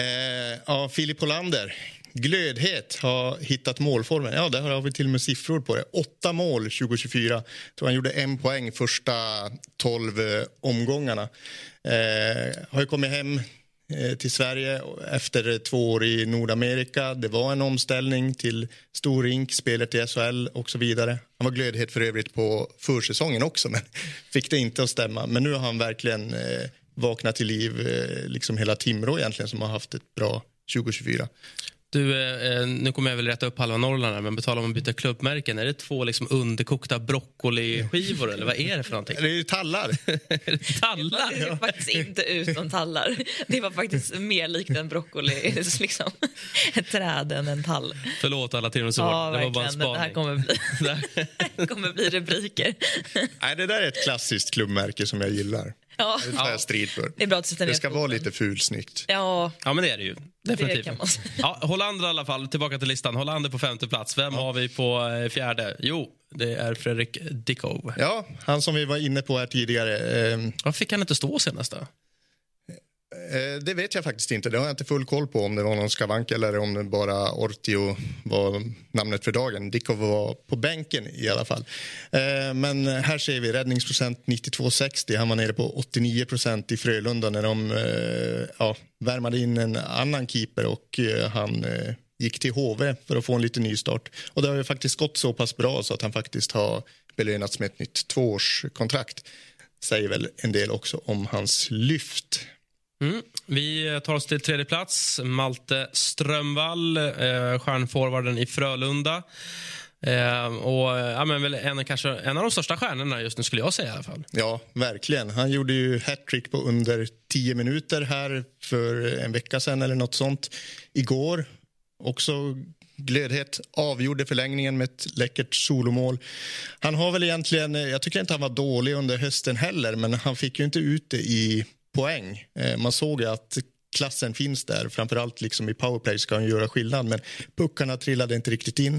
Filip Hollander. Glödhet har hittat målformen. Ja, där har vi till och med siffror på det. 8 mål 2024. Jag tror han gjorde 1 poäng första 12 omgångarna. Har ju kommit hem till Sverige efter 2 år i Nordamerika. Det var en omställning till stor rink, spelet till SHL och så vidare. Han var glödhet för övrigt på försäsongen också, men fick det inte att stämma. Men nu har han verkligen vaknat till liv, liksom hela Timrå egentligen, som har haft ett bra 2024. Du, nu kommer jag väl rätta upp halva Norrland här, men betalar man byta klubbmärken, är det 2 liksom underkokta broccoliskivor eller vad är det för någonting? Det är ju tallar. Tallar? Det ser faktiskt inte ut som tallar. Det var faktiskt mer likt en broccoli, liksom ett träd än en tall. Förlåt alla Tyrannosaur, Ja, det var bara en verkligen. Det här spaning. kommer bli rubriker. Nej, det där är ett klassiskt klubbmärke som jag gillar. Ja. Det tar jag strid för. Det är bra att sätta ner Det ska foten. vara lite fulsnyggt. Ja, Ja, men det är det ju. Definitivt. det kan man säga. Ja, Hollander i alla fall, tillbaka till listan. Hollander på 5:e plats. Vem har vi på 4:e? Jo, det är Fredrik Dickow. Ja, han som vi var inne på här tidigare. Varför fick han inte stå senast då? Det vet jag faktiskt inte. Det har jag inte full koll på om det var någon skavank eller om det bara Ortio var namnet för dagen. Dickow var på bänken i alla fall. Men här ser vi räddningsprocent 92,60. Han var nere på 89% i Frölunda när de värmade in en annan keeper och han gick till HV för att få en liten nystart. Och det har ju faktiskt gått så pass bra så att han faktiskt har belönats med ett nytt 2-årskontrakt. Säger väl en del också om hans lyft. Vi tar oss till 3:e plats. Malte Strömvall, stjärnforwarden i Frölunda. Men väl en av de största stjärnorna just nu skulle jag säga i alla fall. Ja, verkligen. Han gjorde ju hattrick på under 10 minuter här för en vecka sedan eller något sånt. Igår också glödhet, avgjorde förlängningen med ett läckert solomål. Han har väl egentligen, jag tycker inte han var dålig under hösten heller, men han fick ju inte ut det i poäng. Man såg att klassen finns där. Framförallt liksom i powerplay ska han göra skillnad, men puckarna trillade inte riktigt in.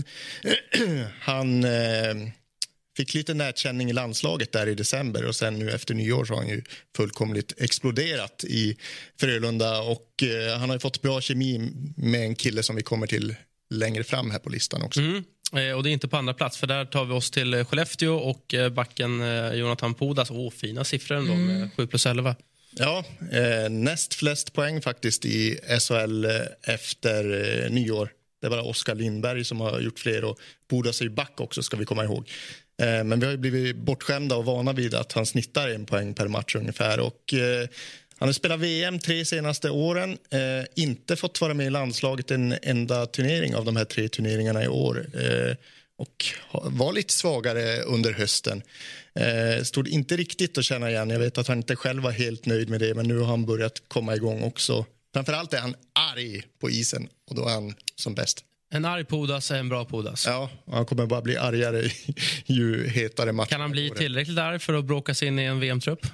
Han fick lite närkänning i landslaget där i december och sen nu efter nyår så har han ju fullkomligt exploderat i Frölunda och han har ju fått bra kemi med en kille som vi kommer till längre fram här på listan också. Och det är inte på andra plats, för där tar vi oss till Skellefteå och backen Jonathan Pudas. Fina siffror ändå med 7+11. Ja, näst flest poäng faktiskt i SHL efter nyår. Det är bara Oskar Lindberg som har gjort fler och Pudas är ju back också, ska vi komma ihåg. Men vi har ju blivit bortskämda och vana vid att han snittar 1 poäng per match ungefär och han har spelat VM 3 senaste åren, inte fått vara med i landslaget en enda turnering av de här 3 turneringarna i år och var lite svagare under hösten. Stod inte riktigt att känna igen. Jag vet att han inte själv var helt nöjd med det, men nu har han börjat komma igång också. Framförallt är han arg på isen och då är han som bäst. En arg Pudas är en bra Pudas. Ja, han kommer bara bli argare ju hetare match. Kan han bli tillräckligt arg för att bråka sig in i en VM-trupp?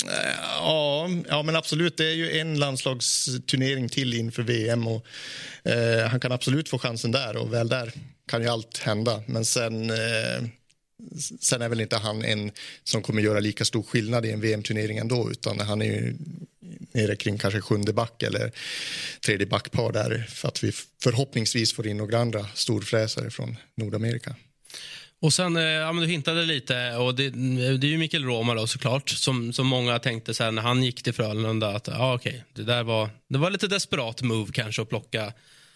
Ja, men absolut. Det är ju en landslagsturnering till inför VM och han kan absolut få chansen där och väl där kan ju allt hända. Men sen är väl inte han en som kommer göra lika stor skillnad i en VM-turnering ändå, utan han är ju nere kring kanske 7:e back eller 3:e backpar där för att vi förhoppningsvis får in några andra storfräsare från Nordamerika. Och sen, men du hintade lite, och det är ju Mikael Roma då såklart, som många tänkte så här, när han gick till Frölunda att det var lite desperat move kanske att plocka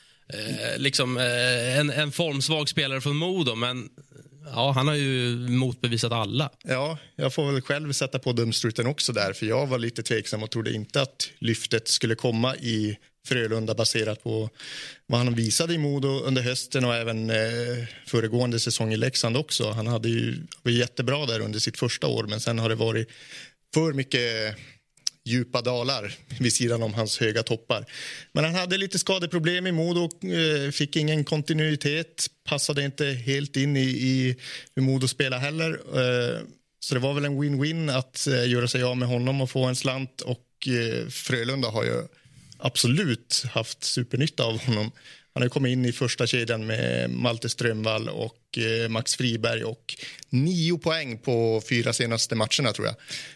en formsvag spelare från Modo, men han har ju motbevisat alla. Ja, jag får väl själv sätta på dumstruten också där, för jag var lite tveksam och trodde inte att lyftet skulle komma i Frölunda baserat på vad han visade i Modo under hösten och även föregående säsong i Leksand också. Han hade ju varit jättebra där under sitt första år, men sen har det varit för mycket djupa dalar vid sidan om hans höga toppar. Men han hade lite skadeproblem i Modo, fick ingen kontinuitet, passade inte helt in i hur Modo spelar heller. Så det var väl en win-win att göra sig av med honom och få en slant, och Frölunda har ju absolut haft supernytta av honom. Han har kommit in i första kedjan med Malte Strömvall och Max Friberg och 9 poäng på 4 senaste matcherna tror jag.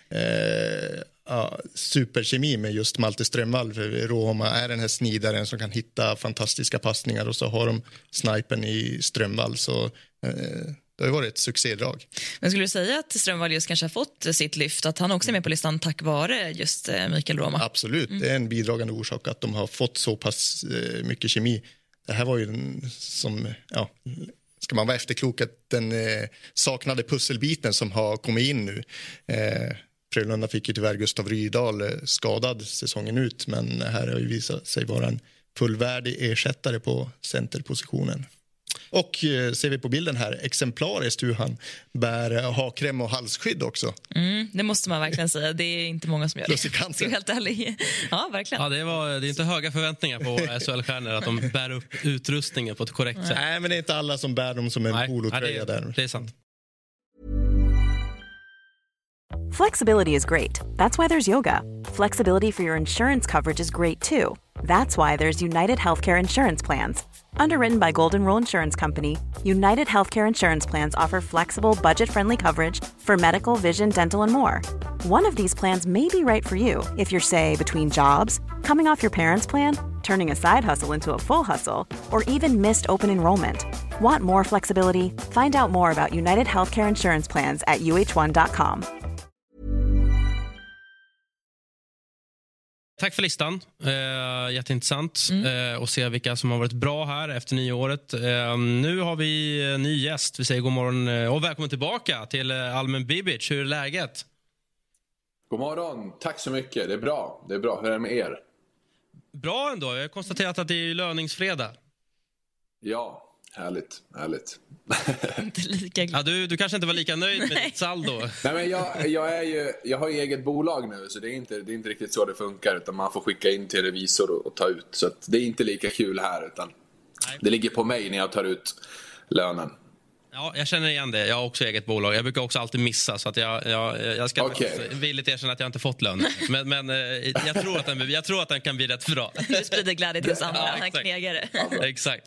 Superkemi med just Malte Strömvall, för Roma är den här snidaren som kan hitta fantastiska passningar, och så har de snipen i Strömvall, så det har varit ett succédrag. Men skulle du säga att Strömvall just kanske har fått sitt lyft, att han också är med på listan tack vare just Mikael Roma? Absolut, det är en bidragande orsak att de har fått så pass mycket kemi. Det här var ju ska man vara efterklok, att den saknade pusselbiten som har kommit in nu. Frölunda fick ju tyvärr Gustav Rydahl skadad säsongen ut, men här har ju visat sig vara en fullvärdig ersättare på centerpositionen. Och ser vi på bilden här exemplariskt hur han bär hakkräm och halsskydd också. Det måste man verkligen säga. Det är inte många som gör Plus i kanten. det. Helt ärligt. Ja, verkligen. Ja, det är inte höga förväntningar på SHL-stjärnor att de bär upp utrustningen på ett korrekt sätt. Nej, men det är inte alla som bär dem som en polotröja där. Det är sant. Flexibility is great. That's why there's yoga. Flexibility for your insurance coverage is great too. That's why there's United Healthcare Insurance Plans. Underwritten by Golden Rule Insurance Company, United Healthcare Insurance Plans offer flexible, budget-friendly coverage for medical, vision, dental, and more. One of these plans may be right for you if you're, say, between jobs, coming off your parents' plan, turning a side hustle into a full hustle, or even missed open enrollment. Want more flexibility? Find out more about United Healthcare Insurance Plans at uh1.com. Tack för listan. Jätteintressant att se vilka som har varit bra här efter nyåret. Nu har vi en ny gäst. Vi säger god morgon och välkommen tillbaka till Almen Bibic. Hur är läget? God morgon. Tack så mycket. Det är bra. Det är bra. Hur är det med er? Bra ändå. Jag har konstaterat att det är löningsfredag. Ja, härligt. Inte lika glad. Ja, du kanske inte var lika nöjd med ditt saldo. Nej, men jag har ju eget bolag nu, så det är inte riktigt så det funkar, utan man får skicka in till revisor och ta ut. Så att det är inte lika kul här, utan det ligger på mig när jag tar ut lönen. Ja, jag känner igen det. Jag har också eget bolag. Jag brukar också alltid missa, så att jag ska villigt erkänna att jag inte fått lön. Men jag tror att den kan bli rätt bra. Du sprider glädje till oss andra. Han knegare. Exakt.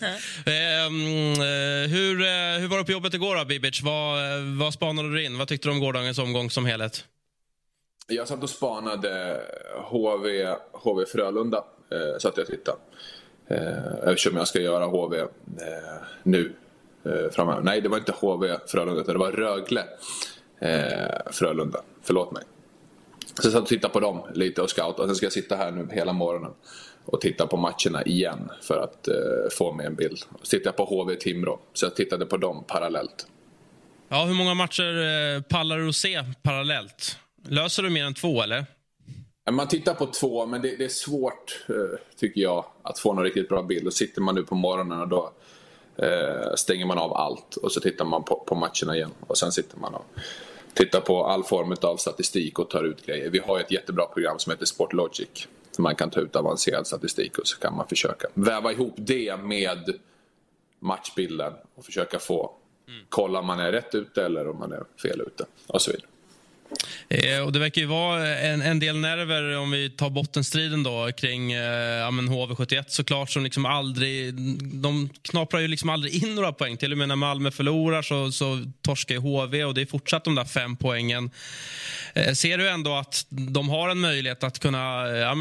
Hur var det på jobbet igår då, Bibic? Vad spanade du in? Vad tyckte du om gårdagens omgång som helhet? Jag satt och spanade HV Frölunda, så att jag tittade. Eftersom jag ska göra HV nu. Framöver. Nej, det var inte HV Frölunda, det var Rögle Frölunda. Förlåt mig. Så jag satt och tittade på dem lite och scout. Och sen ska jag sitta här nu hela morgonen och titta på matcherna igen för att få mig en bild. Så tittade jag på HV Timrå, så jag tittade på dem parallellt. Ja, hur många matcher pallar du att se parallellt? Löser du mer än 2 eller? Man tittar på 2, men det är svårt tycker jag att få någon riktigt bra bild. Och sitter man nu på morgonen och då stänger man av allt och så tittar man på matcherna igen, och sen sitter man och tittar på all form av statistik och tar ut grejer. Vi har ett jättebra program som heter Sportlogic, så man kan ta ut avancerad statistik och så kan man försöka väva ihop det med matchbilden och försöka få kolla om man är rätt ute eller om man är fel ute och så vidare. Och det verkar ju vara en del nerver om vi tar bottenstriden då kring HV71 såklart, som liksom de knaprar ju liksom aldrig in några poäng. Till och med när Malmö förlorar så torskar ju HV, och det är fortsatt de där 5 poängen. Ser du ändå att de har en möjlighet att kunna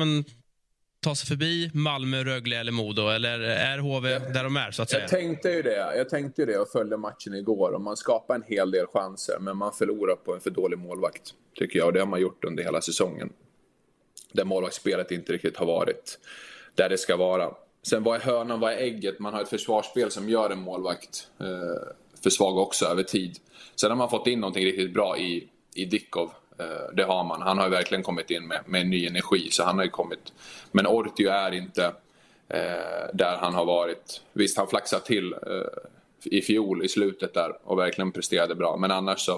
ta sig förbi Malmö, Rögle eller Modo, eller är HV där de är, så att säga? Jag tänkte ju det och följde matchen igår, och man skapar en hel del chanser, men man förlorar på en för dålig målvakt, tycker jag, och det har man gjort under hela säsongen, där målvaktsspelet inte riktigt har varit där det ska vara. Sen vad är hörnan, vad är ägget? Man har ett försvarsspel som gör en målvakt för svag också över tid. Sen har man fått in någonting riktigt bra i Dickov. Det har man. Han har ju verkligen kommit in med ny energi, så han har ju kommit. Men Ortio är inte där han har varit. Visst, han flaxade till i fjol i slutet där och verkligen presterade bra, men annars så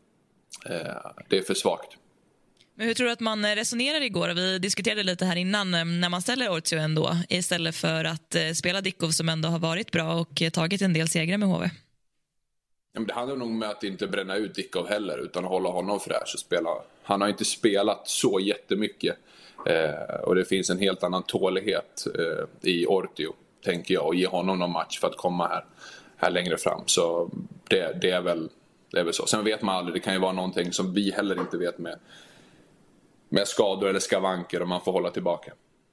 det är för svagt. Men hur tror du att man resonerar igår? Vi diskuterade lite här innan, när man ställer Ortio ändå istället för att spela Dickov som ändå har varit bra och tagit en del segrar med HV. Det handlar nog med att inte bränna ut Dickov heller, utan att hålla honom fräsch och spela. Han har inte spelat så jättemycket, och det finns en helt annan tålighet i Ortio, tänker jag, och ge honom någon match för att komma här längre fram. Så det är väl så. Sen vet man aldrig, det kan ju vara någonting som vi heller inte vet med skador eller skavanker, om man får hålla tillbaka.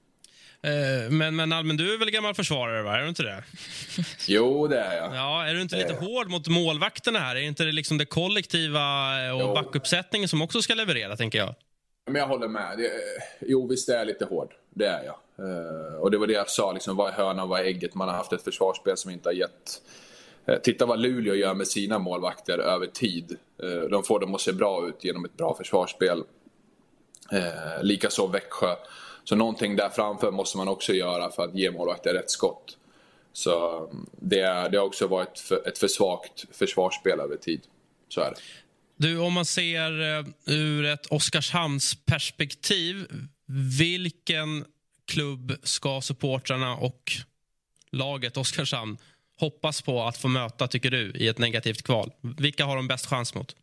Men Almen, du är väl gammal försvarare, va? Är du inte det? Jo, det är jag. Ja, är du inte lite hård mot målvakterna här? Är inte det liksom det kollektiva och backuppsättningen som också ska leverera, tänker jag? Men jag håller med. Jo, visst är jag lite hård. Det är jag. Och det var det jag sa, liksom, vad är hörnan, vad är ägget? Man har haft ett försvarsspel som inte har gett... Titta vad Luleå gör med sina målvakter över tid. De får dem att se bra ut genom ett bra försvarsspel. Likaså Växjö. Så någonting där framför måste man också göra för att ge målvakten rätt skott. Så det har också varit ett för svagt försvarsspel över tid. Så är det. Du, om man ser ur ett Oskarshamns perspektiv, vilken klubb ska supportrarna och laget Oskarshamn hoppas på att få möta, tycker du, i ett negativt kval? Vilka har de bäst chans mot?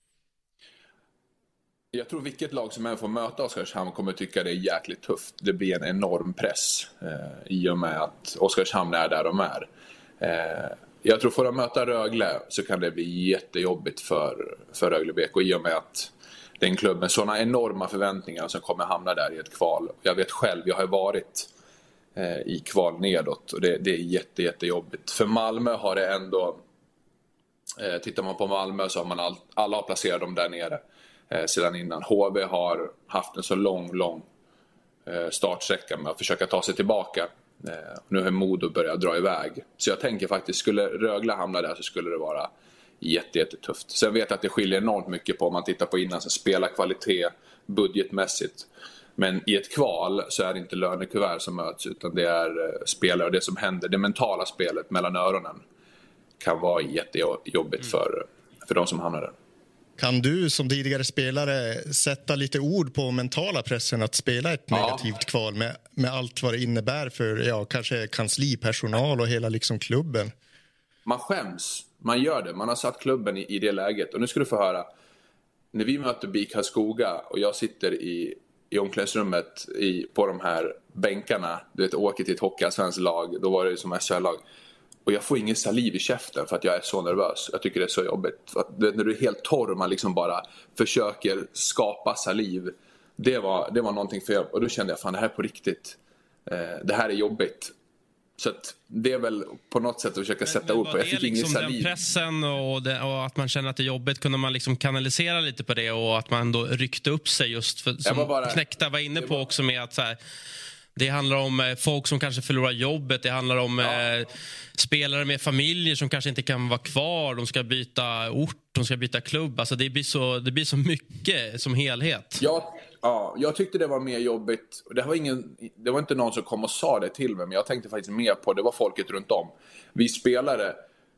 Jag tror vilket lag som än får möta Oskarshamn kommer tycka det är jäkligt tufft. Det blir en enorm press i och med att Oskarshamn är där de är. Jag tror för att möta Rögle så kan det bli jättejobbigt för Rögle BK i och med att det är en klubb med sådana enorma förväntningar som kommer hamna där i ett kval. Jag vet själv, jag har varit i kval nedåt och det är jättejobbigt. För Malmö har det ändå, tittar man på Malmö så har man alla har placerat dem där nere sedan innan. HV har haft en så lång startsträcka med att försöka ta sig tillbaka. Nu har Modo börjat dra iväg. Så jag tänker faktiskt, skulle Rögle hamna där så skulle det vara jättetufft. Sen vet jag att det skiljer enormt mycket på om man tittar på innan så spelar kvalitet budgetmässigt. Men i ett kval så är det inte lönekuvert som möts utan det är spelare och det som händer, det mentala spelet mellan öronen kan vara jättejobbigt för de som hamnar där. Kan du som tidigare spelare sätta lite ord på mentala pressen att spela ett negativt kval med allt vad det innebär för kanske kanslipersonal och hela liksom klubben? Man skäms, man gör det, man har satt klubben i det läget. Och nu ska du få höra, när vi möter BIK Karlskoga och jag sitter i omklädningsrummet på de här bänkarna, du vet, åker till ett hockeyallsvenskt lag, då var det som SHL-lag. Och jag får ingen saliv i käften för att jag är så nervös. Jag tycker det är så jobbigt. För att när du är helt torr och man liksom bara försöker skapa saliv. Det var någonting för jag. Och då kände jag, fan det här är på riktigt. Det här är jobbigt. Så att det är väl på något sätt att försöka sätta ord på. Jag fick liksom ingen saliv. Den pressen och att man känner att det är jobbigt, kunde man liksom kanalisera lite på det och att man då ryckte upp sig just för, som Knäckta var inne på också med att så här, det handlar om folk som kanske förlorar jobbet. Det handlar om spelare med familjer som kanske inte kan vara kvar. De ska byta ort, de ska byta klubb. Alltså det blir så mycket som helhet. Jag tyckte det var mer jobbigt. Det var inte någon som kom och sa det till mig. Men jag tänkte faktiskt mer på det var folket runt om. Vi spelare,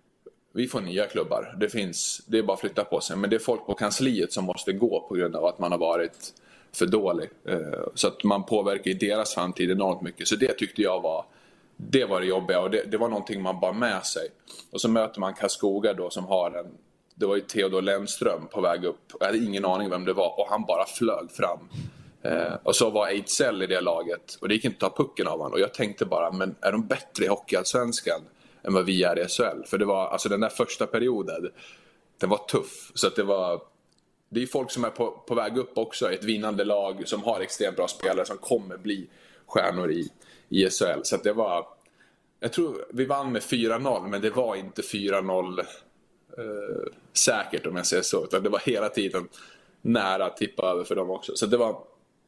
vi får nya klubbar. Det är bara att flytta på sig. Men det är folk på kansliet som måste gå på grund av att man har varit för dålig. Så att man påverkar i deras framtid enormt mycket. Så det tyckte jag var det jobbiga. Och det var någonting man bara med sig. Och så möter man Karlskoga då som har det var ju Theodor Lennström på väg upp. Jag hade ingen aning vem det var. Och han bara flög fram. Och så var Ejdsell i det laget. Och det gick inte att ta pucken av honom. Och jag tänkte bara, men är de bättre i hockeyallsvenskan än vad vi är i SHL? För det var, alltså den där första perioden, den var tuff. Så att det är folk som är på väg upp också. Ett vinnande lag som har extremt bra spelare som kommer bli stjärnor i SHL. Så att det var, jag tror vi vann med 4-0, men det var inte 4-0 säkert om jag säger så. Utan det var hela tiden nära att tippa över för dem också. Så det var,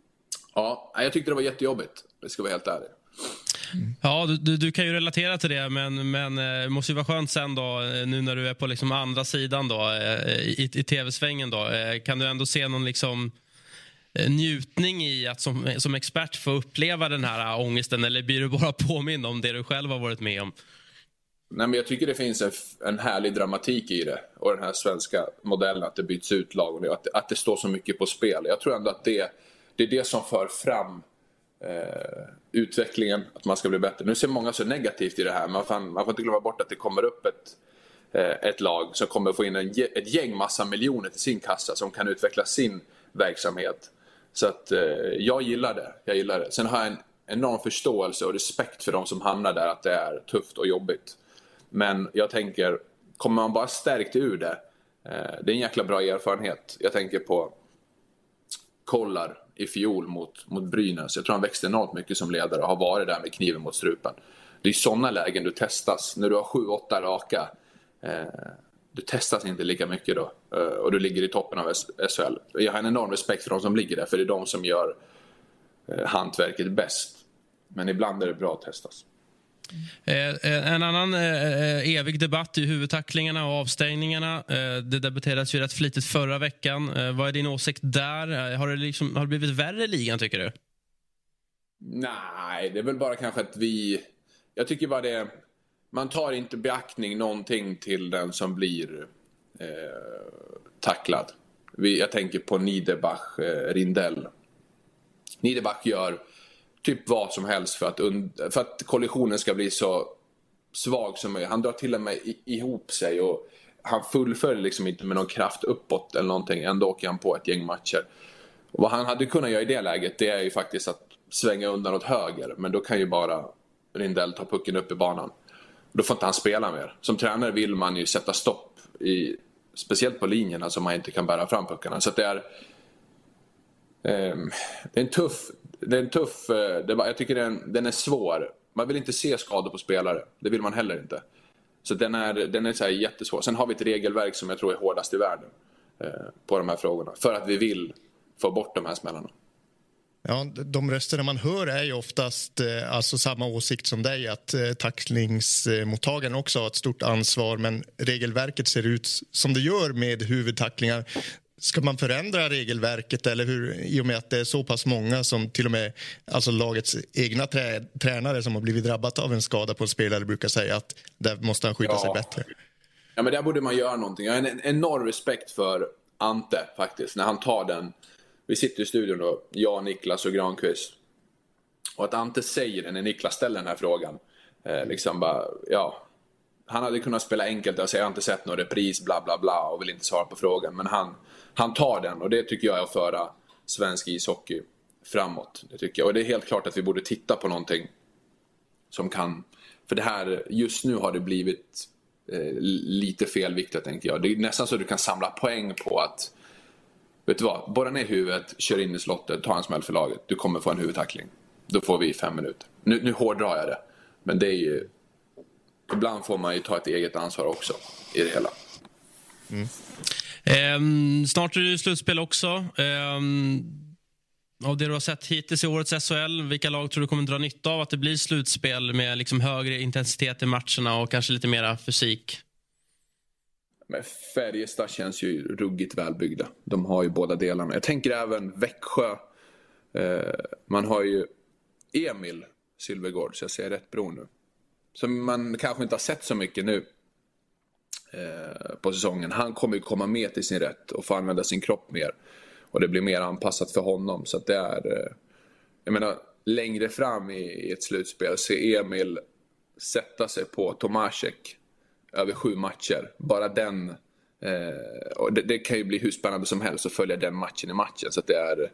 jag tyckte det var jättejobbigt. Det ska vara helt ärligt. Ja, du kan ju relatera till det, men det måste ju vara skönt sen då, nu när du är på liksom andra sidan då, i tv-svängen då, kan du ändå se någon liksom njutning i att som expert få uppleva den här ångesten, eller blir du bara påminn om det du själv har varit med om? Nej, men jag tycker det finns en härlig dramatik i det, och den här svenska modellen att det byts ut lag och att det står så mycket på spel. Jag tror ändå att det är det som för fram utvecklingen, att man ska bli bättre. Nu ser många så negativt i det här, man får inte glömma bort att det kommer upp ett lag som kommer få in ett gäng massa miljoner till sin kassa som kan utveckla sin verksamhet. Så att jag gillar det. Sen har jag en enorm förståelse och respekt för de som hamnar där, att det är tufft och jobbigt. Men jag tänker, kommer man bara stärkt ur det, det är en jäkla bra erfarenhet. Jag tänker på Kollar i fjol mot Brynäs. Jag tror han växte enormt mycket som ledare och har varit där med kniven mot strupen. Det är sådana lägen du testas. När du har 7-8 raka, du testas inte lika mycket då. Och du ligger i toppen av SHL. Jag har en enorm respekt för de som ligger där, för det är de som gör hantverket bäst. Men ibland är det bra att testas. En annan evig debatt i huvudtacklingarna och avstängningarna. Det debatterades ju rätt flitigt förra veckan. Vad är din åsikt där? Har det blivit värre i ligan, tycker du? Nej, det är väl bara kanske att jag tycker bara det, man tar inte beaktning någonting till den som blir tacklad. Jag tänker på Niederbach, Rindell. Niederbach gör typ vad som helst för att kollisionen ska bli så svag som möjligt. Han drar till och med ihop sig och han fullföljer liksom inte med någon kraft uppåt eller någonting. Ändå åker han på ett gäng matcher. Och vad han hade kunnat göra i det läget, det är ju faktiskt att svänga undan åt höger. Men då kan ju bara Rindell ta pucken upp i banan. Då får inte han spela mer. Som tränare vill man ju sätta stopp speciellt på linjerna så man inte kan bära fram puckarna. Så att det är en tuff jag tycker den är svår. Man vill inte se skador på spelare. Det vill man heller inte. Så den är så här jättesvår. Sen har vi ett regelverk som jag tror är hårdast i världen på de här frågorna. För att vi vill få bort de här smällarna. Ja, de rösterna man hör är ju oftast alltså samma åsikt som dig, att tacklingsmottagaren också har ett stort ansvar, men regelverket ser ut som det gör med huvudtacklingar. Ska man förändra regelverket eller hur, i och med att det är så pass många som till och med alltså lagets egna tränare som har blivit drabbat av en skada på en spelare brukar säga att där måste han skydda sig bättre. Ja, men där borde man göra någonting. Jag har en enorm respekt för Ante faktiskt när han tar den. Vi sitter i studion då, jag, Niklas och Granqvist. Och att Ante säger när Niklas ställer den här frågan liksom bara, ja, han hade kunnat spela enkelt och säga jag har inte sett någon repris bla bla bla och vill inte svara på frågan, men han tar den och det tycker jag är att föra svensk ishockey framåt. Det tycker jag, och det är helt klart att vi borde titta på någonting som kan, för det här just nu har det blivit lite felviktigt tänker jag. Det är nästan så att du kan samla poäng på att vet du vad, borra ner huvudet, kör in i slottet, ta en smäll för laget. Du kommer få en huvudtackling. Då får vi 5 minuter. Nu hårdrar jag det. Men det är ju, ibland får man ju ta ett eget ansvar också i det hela. Snart är det slutspel också. Av det du har sett hittills i årets SHL, vilka lag tror du kommer dra nytta av att det blir slutspel med liksom högre intensitet i matcherna och kanske lite mera fysik? Men Färjestad känns ju ruggigt välbyggda. De har ju båda delarna. Jag tänker även Växjö. Man har ju Emil Sylvegård, så jag säger rätt bro nu. Som man kanske inte har sett så mycket nu på säsongen. Han kommer ju komma med till sin rätt och få använda sin kropp mer. Och det blir mer anpassat för honom. Så att det är, jag menar, längre fram i ett slutspel se Emil sätta sig på Tomášek över 7 matcher. Bara den och det kan ju bli hur spännande som helst att följa den matchen i matchen. Så att det är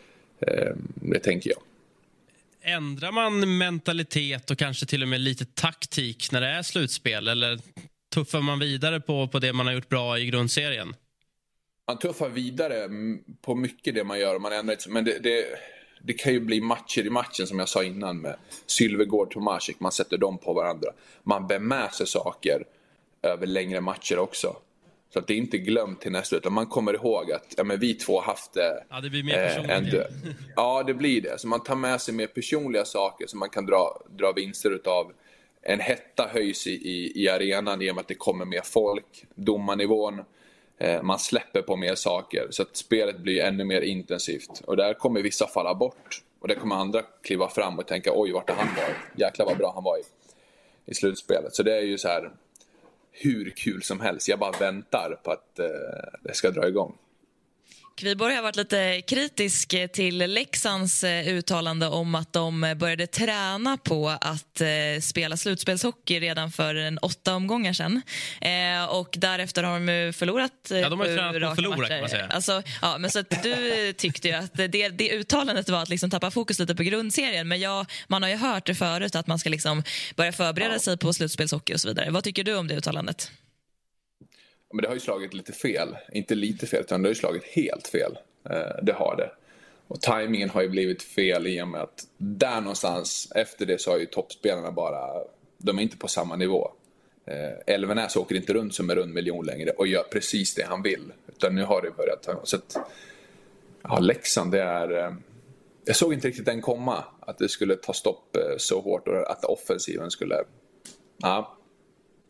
det tänker jag. Ändrar man mentalitet och kanske till och med lite taktik när det är slutspel, eller tuffar man vidare på det man har gjort bra i grundserien? Man tuffar vidare på mycket det man gör, man ändrar inte, men det kan ju bli matcher i matchen som jag sa innan med Sylvegård och Tomášek, man sätter dem på varandra. Man bär med sig saker över längre matcher också. Så att det är inte glömt till nästa, utan man kommer ihåg att men vi två har haft det blir mer personligt. Ja, det blir det. Så man tar med sig mer personliga saker som man kan dra vinster utav. En hetta höjs i arenan i och med att det kommer mer folk. Domarnivån, man släpper på mer saker. Så att spelet blir ännu mer intensivt. Och där kommer vissa falla bort. Och där kommer andra kliva fram och tänka, oj, vart han var. Jäklar vad bra han var i slutspelet. Så det är ju så här hur kul som helst. Jag bara väntar på att det ska dra igång. Kviborg har varit lite kritisk till Leksands uttalande om att de började träna på att spela slutspelshockey redan för 8 omgångar sedan. Och därefter har de förlorat. Ja, de har ju tränat på att förlora, kan man säga. Alltså, ja, men så att du tyckte ju att det uttalandet var att liksom tappa fokus lite på grundserien. Men man har ju hört det förut att man ska liksom börja förbereda sig på slutspelshockey och så vidare. Vad tycker du om det uttalandet? Men det har ju slagit lite fel. Inte lite fel, utan det har ju slagit helt fel. Det har det. Och timingen har ju blivit fel i och med att där någonstans efter det så har ju toppspelarna bara, de är inte på samma nivå. Elvenäs åker inte runt som en rund miljon längre och gör precis det han vill. Utan nu har det börjat ta. Så att, ja, Leksand, det är... Jag såg inte riktigt den komma. Att det skulle ta stopp så hårt och att offensiven skulle... Ja.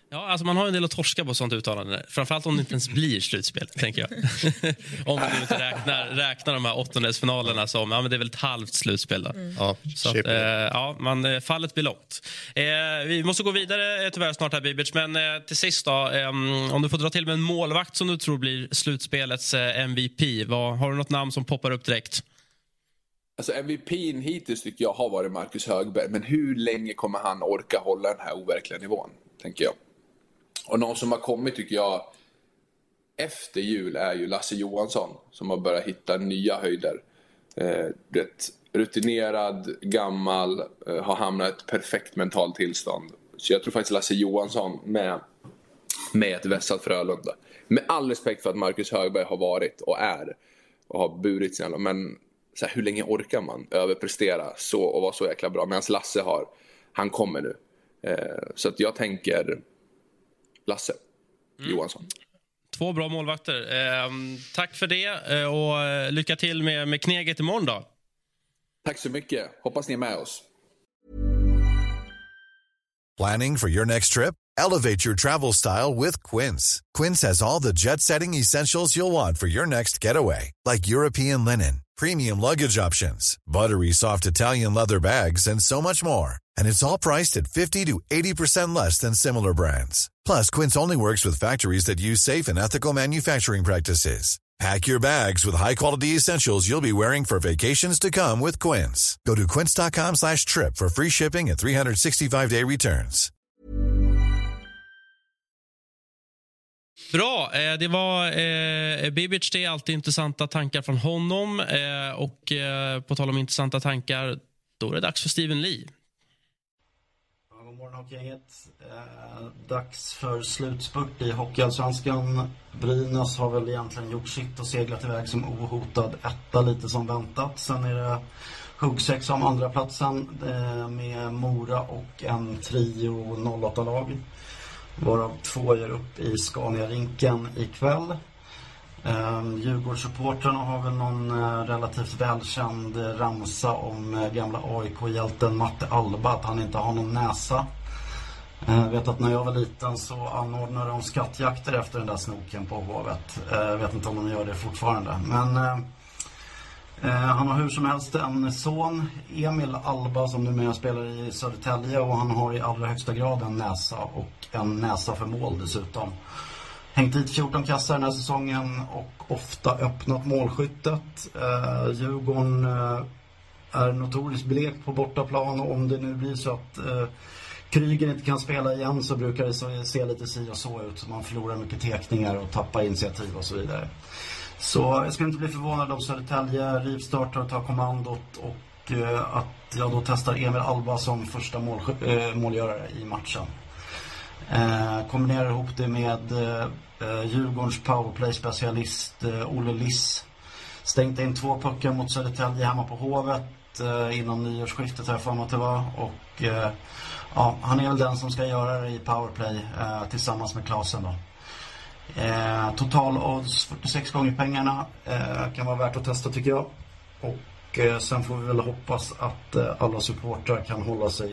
Ja, alltså man har en del att torska på sånt uttalande. Framförallt om det inte ens blir slutspel, tänker jag. Om du inte räknar de här åttondelsfinalerna som, ja men det är väl ett halvt slutspel då. Ja, så att, fallet blir långt. Vi måste gå vidare tyvärr snart här, Bibic. Men till sist då, om du får dra till med en målvakt som du tror blir slutspelets MVP. Har du något namn som poppar upp direkt? Alltså MVP:n hittills tycker jag har varit Marcus Högberg. Men hur länge kommer han orka hålla den här overkliga nivån, tänker jag. Och någon som har kommit tycker jag efter jul är ju Lasse Johansson, som har börjat hitta nya höjder. Rutinerad, gammal, har hamnat i ett perfekt mentalt tillstånd. Så jag tror faktiskt Lasse Johansson med ett vässat Frölunda. Med all respekt för att Marcus Högberg har varit och är och har burit sig, men så här, hur länge orkar man överprestera så och vara så jäkla bra? Medan Lasse han kommer nu. Så att jag tänker Lasse Johansson. 2 bra målvakter. Tack för det och lycka till med kneget imorgon då. Tack så mycket. Hoppas ni är med oss. Planning for your next trip? Elevate your travel style with Quince. Quince has all the jet-setting essentials you'll want for your next getaway, like European linen, premium luggage options, buttery soft Italian leather bags, and so much more. And it's all priced at 50 to 80% less than similar brands. Plus, Quince only works with factories that use safe and ethical manufacturing practices. Pack your bags with high-quality essentials you'll be wearing for vacations to come with Quince. Go to quince.com/trip for free shipping and 365-day returns. Bra, det var Bibic. Det är alltid intressanta tankar från honom. Och på tal om intressanta tankar, då är det dags för Steven Lee. God morgon, Hockeyinget. Dags för slutspurt i Hockeyallsvenskan. Brynäs har väl egentligen gjort sitt och seglat iväg som ohotad etta, lite som väntat. Sen är det huggsex om andra platsen med Mora och en trio 08-lag. Varav 2 gör upp i Scania-rinken ikväll. Djurgårdssupportrarna har väl någon relativt välkänd ramsa om gamla AIK-hjälten Matte Alba, att han inte har någon näsa. Jag vet att när jag var liten så anordnade de skattjakter efter den där snoken på Hovet. Jag vet inte om de gör det fortfarande. Men han har hur som helst en son, Emil Alba, som numera spelar i Södertälje, och han har i allra högsta grad en näsa, och en näsa för mål dessutom. Hängt hit 14 kassar den här säsongen och ofta öppnat målskyttet. Djurgården är notoriskt blek på bortaplan, och om det nu blir så att Kryger inte kan spela igen så brukar det se lite si och så ut. Så man förlorar mycket tekningar och tappar initiativ och så vidare. Så jag ska inte bli förvånad om Södertälje rivstartar och tar kommandot, och att jag då testar Emil Alba som första målgörare i matchen. Kombinerar ihop det med Djurgårdens powerplay-specialist Olle Liss. Stängt in 2 puckar mot Södertälje hemma på Hovet innan nyårsskiftet här för mig att det var. Och ja, han är väl den som ska göra det i powerplay tillsammans med Klasen då. Total odds 46 gånger pengarna, kan vara värt att testa tycker jag. Och sen får vi väl hoppas att alla supportrar kan hålla sig.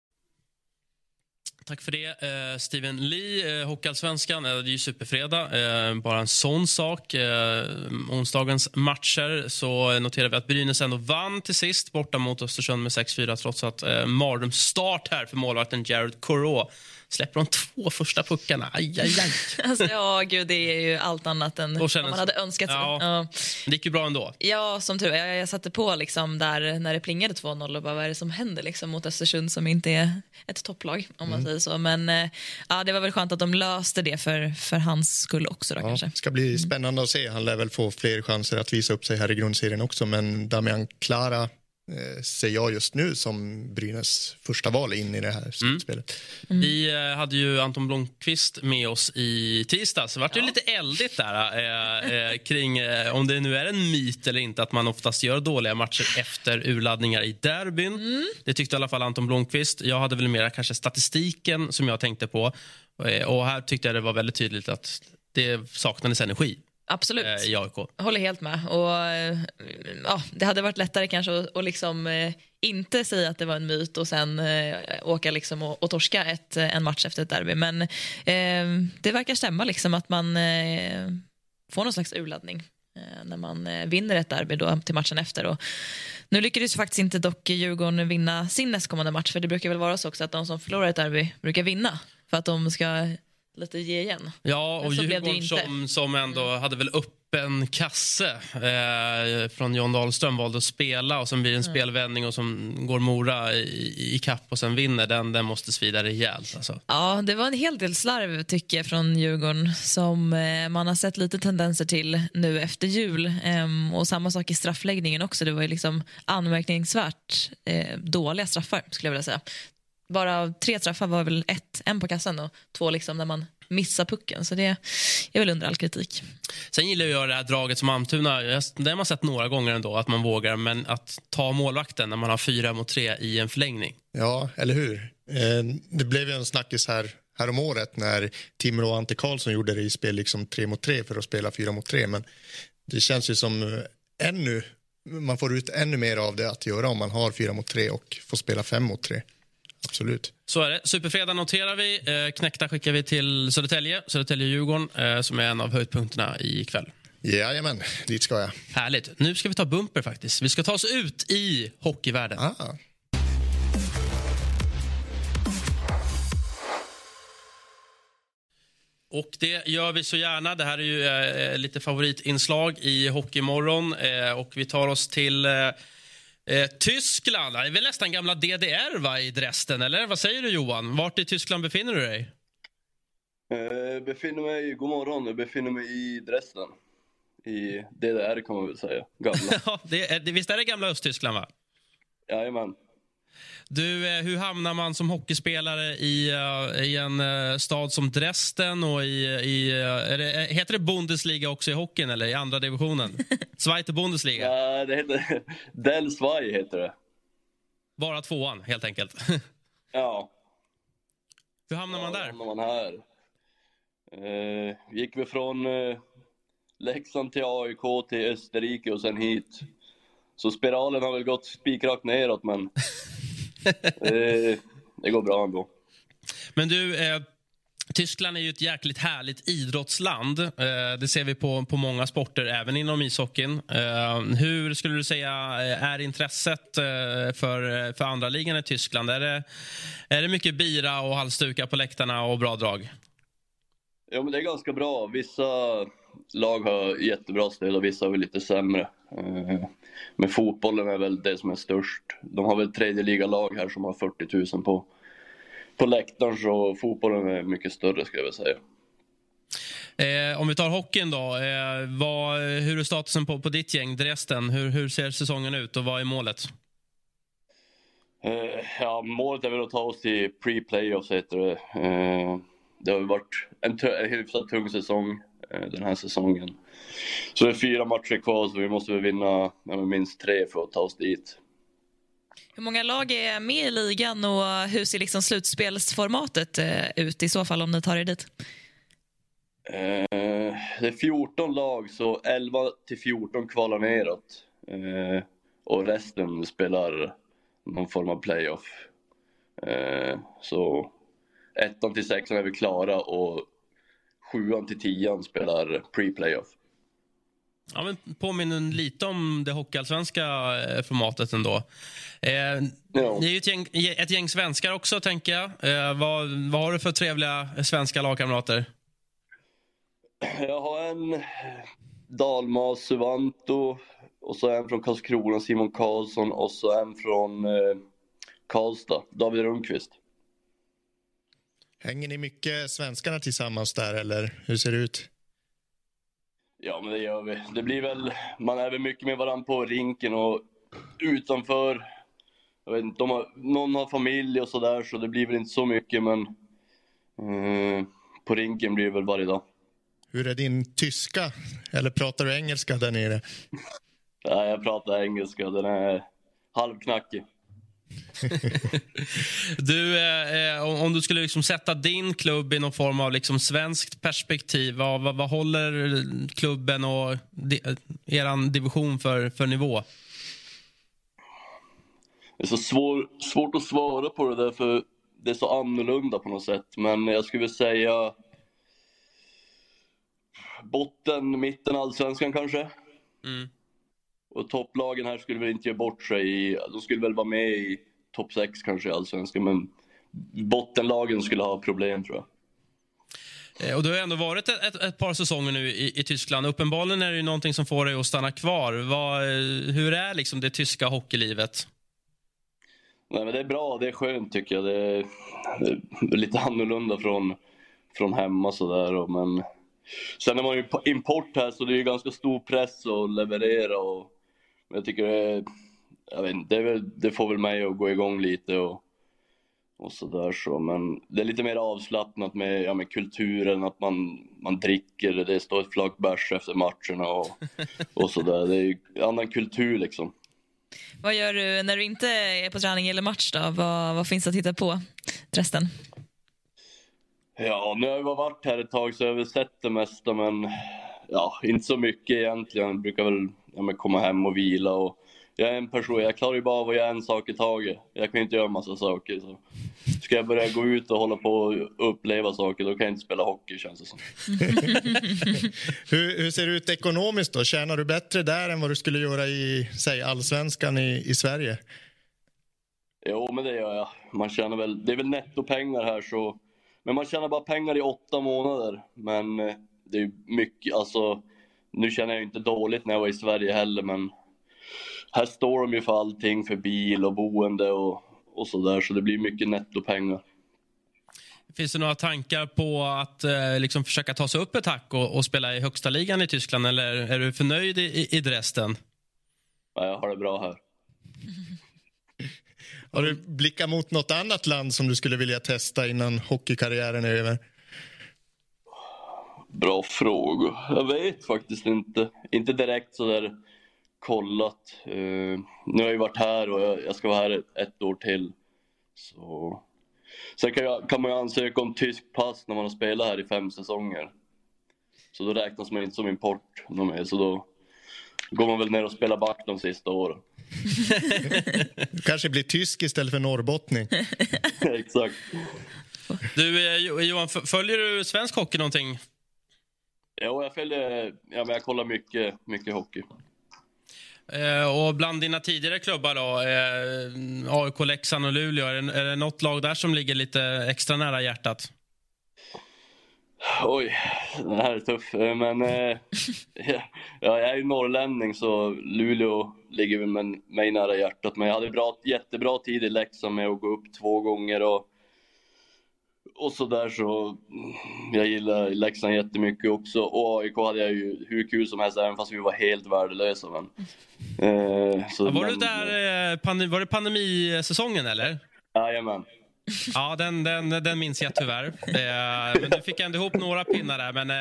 Tack för det, Steven Lee. Hockeyallsvenskan, det är ju superfredag. Bara en sån sak. Onsdagens matcher så noterar vi att Brynäs ändå vann till sist borta mot Östersund med 6-4, trots att mardrömsstart här för målvakten Jared Correau. Släpper de 2 första puckarna. Aj. Alltså, ja, gud, det är ju allt annat än vad man hade önskat sig. Ja. Det gick ju bra ändå. Ja, som tur. Jag satte på liksom där när det plingade 2-0 och bara, vad är det som händer liksom mot Östersund som inte är ett topplag, om man säger så. Men ja, det var väl skönt att de löste det för hans skull också då, kanske. Det ska bli spännande att se. Han lär väl få fler chanser att visa upp sig här i grundserien också, men Damian Klara ser jag just nu som Brynäs första val in i det här slutspelet. Vi hade ju Anton Blomqvist med oss i tisdags. Så vart det lite eldigt där kring om det nu är en myt eller inte att man oftast gör dåliga matcher efter urladdningar i derbyn. Det tyckte i alla fall Anton Blomqvist. Jag hade väl mer kanske statistiken som jag tänkte på. Och här tyckte jag det var väldigt tydligt att det saknades energi. Absolut. i AIK. Jag håller helt med. Och, ja, det hade varit lättare kanske att liksom, inte säga att det var en myt och sen åka liksom och torska en match efter ett derby. Men det verkar stämma liksom att man får någon slags urladdning när man vinner ett derby då till matchen efter. Och nu lyckades faktiskt inte dock Djurgården vinna sin nästkommande match, för det brukar väl vara så också att de som förlorar ett derby brukar vinna för att de ska lite ge igen. Ja, och Djurgården som ändå hade väl öppen kasse från John Dahlström valde att spela och sen blir det en spelvändning och som går Mora i kapp och sen vinner den måste svida rejält alltså. Ja, det var en hel del slarv tycker jag från Djurgården som man har sett lite tendenser till nu efter jul, och samma sak i straffläggningen också. Det var ju liksom anmärkningsvärt dåliga straffar skulle jag vilja säga. Bara 3 straffar var väl en på kassen och 2 liksom när man missar pucken. Så det är väl under all kritik. Sen gillar jag det här draget som Almtuna. Det har man sett några gånger ändå att man vågar, men att ta målvakten när man har 4-3 i en förlängning. Ja, eller hur? Det blev ju en snackis här om året när Timrå och Ante Karlsson gjorde det i spel liksom 3-3 för att spela 4-3. Men det känns ju som man får ut ännu mer av det att göra om man har 4-3 och får spela 5-3. Absolut. Så är det. Superfredag noterar vi. Knäckta skickar vi till Södertälje-Djurgården som är en av höjdpunkterna ikväll. Jajamän, dit ska jag. Härligt. Nu ska vi ta bumper faktiskt. Vi ska ta oss ut i hockeyvärlden. Och det gör vi så gärna. Det här är ju lite favoritinslag i Hockeymorgon. Och vi tar oss till Tyskland. Det är väl nästan gamla DDR va, i Dresden, eller? Vad säger du Johan? Vart i Tyskland befinner du dig? God morgon, jag befinner mig i Dresden. I DDR kan man väl säga. Gamla. Ja, visst är det gamla Östtyskland va? Jajamän. Du, hur hamnar man som hockeyspelare i en stad som Dresden och heter det Bundesliga också i hockeyn eller i andra divisionen? Zweite Bundesliga? Ja, det heter Del Zwei heter det. Bara 2:an helt enkelt. Ja. Hur hamnar man där? Hur hamnar man här? Gick vi från Leksand till AIK till Österrike och sen hit. Så spiralen har väl gått spikrakt neråt, men det går bra ändå. Men du, Tyskland är ju ett jäkligt härligt idrottsland. Det ser vi på många sporter, även inom ishockeyn. Hur skulle du säga är intresset för andra ligan i Tyskland? Är det mycket bira och halsdukar på läktarna och bra drag? Ja, men det är ganska bra. Vissa lag har jättebra stöd och vissa har väl lite sämre. Men fotbollen är väl det som är störst. De har väl 3:e ligalag här som har 40 000 på läktaren, så fotbollen är mycket större skulle jag vilja säga. Om vi tar hockeyn då, hur är statusen på ditt gäng Dresden? Hur ser säsongen ut och vad är målet? Ja, målet är väl att ta oss till pre-playoffs heter det. Det har varit en hyfsat tung säsong den här säsongen. Så det är 4 matcher kvar, så vi måste väl vinna minst 3 för att ta oss dit. Hur många lag är med i ligan och hur ser liksom slutspelsformatet ut i så fall om ni tar er dit? Det är 14 lag, så 11-14 kvalar neråt. Och resten spelar någon form av playoff. Så 1-6 är vi klara och 7-10 spelar pre-playoff. Ja, men påminner lite om det hockeyallsvenska formatet ändå. Det är ju ett gäng svenskar också, tänker jag. Vad har du för trevliga svenska lagkamrater? Jag har en Dalmas Suvanto och så en från Karlskrona, Simon Karlsson, och så en från Karlstad, David Rundqvist. Hänger ni mycket svenskarna tillsammans där, eller hur ser det ut? Ja, men det gör vi. Det blir väl, man är väl mycket med varandra på rinken och utanför. Jag vet inte, någon har familj och sådär, så det blir väl inte så mycket, men på rinken blir det väl varje dag. Hur är din tyska? Eller pratar du engelska där nere? Ja, jag pratar engelska. Den är halvknackig. Du, om du skulle liksom sätta din klubb i någon form av liksom svenskt perspektiv, vad håller klubben och eran division för nivå? Det är så svårt att svara på det där, för det är så annorlunda på något sätt. Men jag skulle vilja säga botten, mitten, allsvenskan kanske. Och topplagen här skulle väl inte ge bort sig. De skulle väl vara med i topp 6 kanske i allsvenskan, men bottenlagen skulle ha problem, tror jag. Och det har ändå varit ett par säsonger nu i Tyskland. Uppenbarligen är det ju någonting som får dig att stanna kvar. Hur är liksom det tyska hockeylivet? Nej, men det är bra, det är skönt tycker jag. Det är lite annorlunda från hemma sådär. Men sen är man ju import här, så det är ju ganska stor press att leverera. Men jag tycker det får väl mig att gå igång lite och sådär så. Men det är lite mer avslappnat med kulturen, att man dricker, det står ett flak bärs efter matcherna och sådär. Det är ju annan kultur liksom. Vad gör du när du inte är på träning eller match då? Vad finns det att titta på resten? Ja, nu har jag varit här ett tag så jag har väl sett det mesta, men inte så mycket egentligen. Jag brukar väl komma hem och vila, och jag är en person, jag klarar ju bara av att göra en sak i taget. Jag kan inte göra massa saker, så ska jag börja gå ut och hålla på och uppleva saker, då kan jag inte spela hockey, känns det som. Hur ser det ut ekonomiskt då? Tjänar du bättre där än vad du skulle göra i, säg, allsvenskan i Sverige? Jo, men det gör jag. Man tjänar väl, det är väl nettopengar här så. Men man tjänar bara pengar i 8 månader. Men det är mycket, alltså nu känner jag inte dåligt när jag var i Sverige heller, men här står de ju för allting, för bil och boende och sådär, så det blir mycket nettopengar. Finns det några tankar på att liksom försöka ta sig upp ett hack och spela i högsta ligan i Tyskland, eller är du förnöjd i Dresden? Ja, jag har det bra här. Har du blickat mot något annat land som du skulle vilja testa innan hockeykarriären är över? Bra fråga. Jag vet faktiskt inte. Inte direkt så där kollat. Nu har jag ju varit här och jag ska vara här ett år till. Så. Sen kan man ju ansöka om tysk pass när man har spelat här i 5 säsonger. Så då räknas man inte som import. Så då går man väl ner och spelar back de sista åren. Kanske blir tysk istället för norrbottning. Exakt. Du, Johan, följer du svensk hockey någonting? Jo, men jag kollar mycket hockey. Och bland dina tidigare klubbar då, AIK, Leksand och Luleå, är det något lag där som ligger lite extra nära hjärtat? Oj, det här är tuff. Men jag är ju norrlänning, så Luleå ligger väl mig nära hjärtat. Men jag hade jättebra tid i Leksand med att gå upp 2 gånger och så där, så jag gillar Leksand jättemycket också. Och AIK hade jag ju hur kul som helst, även fast vi var helt värdelösa. Var det pandemisäsongen eller? Jajamän. Ja, den minns jag tyvärr. Men du fick ändå ihop några pinnar där. Men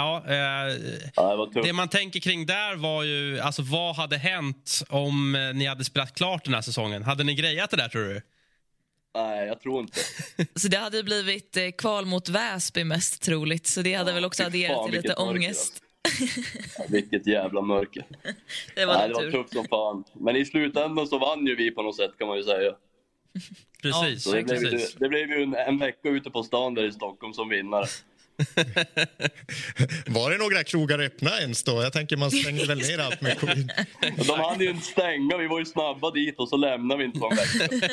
det man tänker kring där var ju, alltså, vad hade hänt om ni hade spelat klart den här säsongen? Hade ni grejat det där, tror du? Nej, jag tror inte. Så det hade blivit kval mot Väsby mest troligt. Så det hade väl också adderat till lite ångest. Vilket jävla mörker. Det var tufft som fan. Men i slutändan så vann ju vi på något sätt, kan man ju säga. Precis. Ja, det blev ju en vecka ute på stan där i Stockholm som vinnare. Var det några krogar öppna ens då? Jag tänker man stängde väl ner allt med covid. De hade ju inte stänga, vi var ju snabba dit och så lämnade vi inte på en vecka.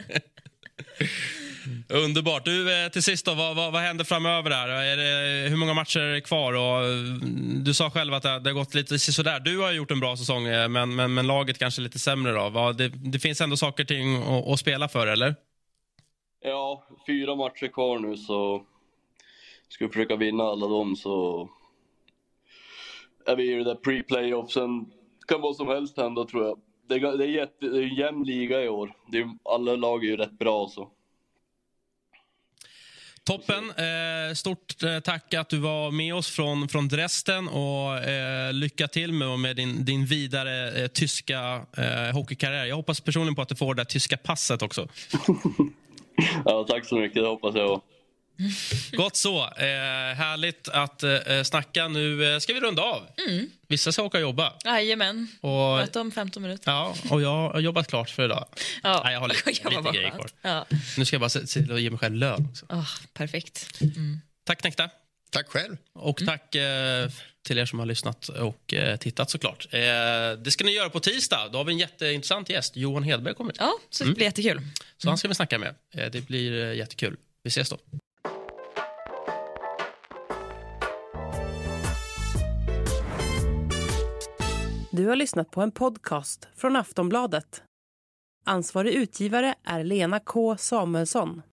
Underbart. Du, till sist då, vad händer framöver där? Hur många matcher är kvar? Och du sa själv att det har gått lite sådär. Du har gjort en bra säsong, men laget kanske lite sämre då. Det finns ändå saker ting att spela för, eller? Ja, 4 matcher kvar nu, så ska vi försöka vinna alla dem, så är vi i det där pre-playoffsen. Kan vad som helst hända, tror jag. Det är en jämn liga i år. Alla lag är ju rätt bra, så. Toppen. Stort tack att du var med oss från Dresden och lycka till med din vidare tyska hockeykarriär. Jag hoppas personligen på att du får det där tyska passet också. Ja, tack så mycket. Det hoppas jag. Gott så. Härligt att snacka. Nu ska vi runda av. Vissa ska åka och jobba. Jajamän. Möte om 15 minuter. Ja, och jag har jobbat klart för idag. Ja. Nej, jag har lite grejer kvar. Ja. Nu ska jag bara se till att ge mig själv lön också. Perfekt. Tack Nekta. Tack själv. Och tack till er som har lyssnat och tittat såklart. Det ska ni göra på tisdag. Då har vi en jätteintressant gäst. Johan Hedberg kommer. Ja, så det blir jättekul. Så han ska vi snacka med. Det blir jättekul. Vi ses då. Du har lyssnat på en podcast från Aftonbladet. Ansvarig utgivare är Lena K. Samuelsson.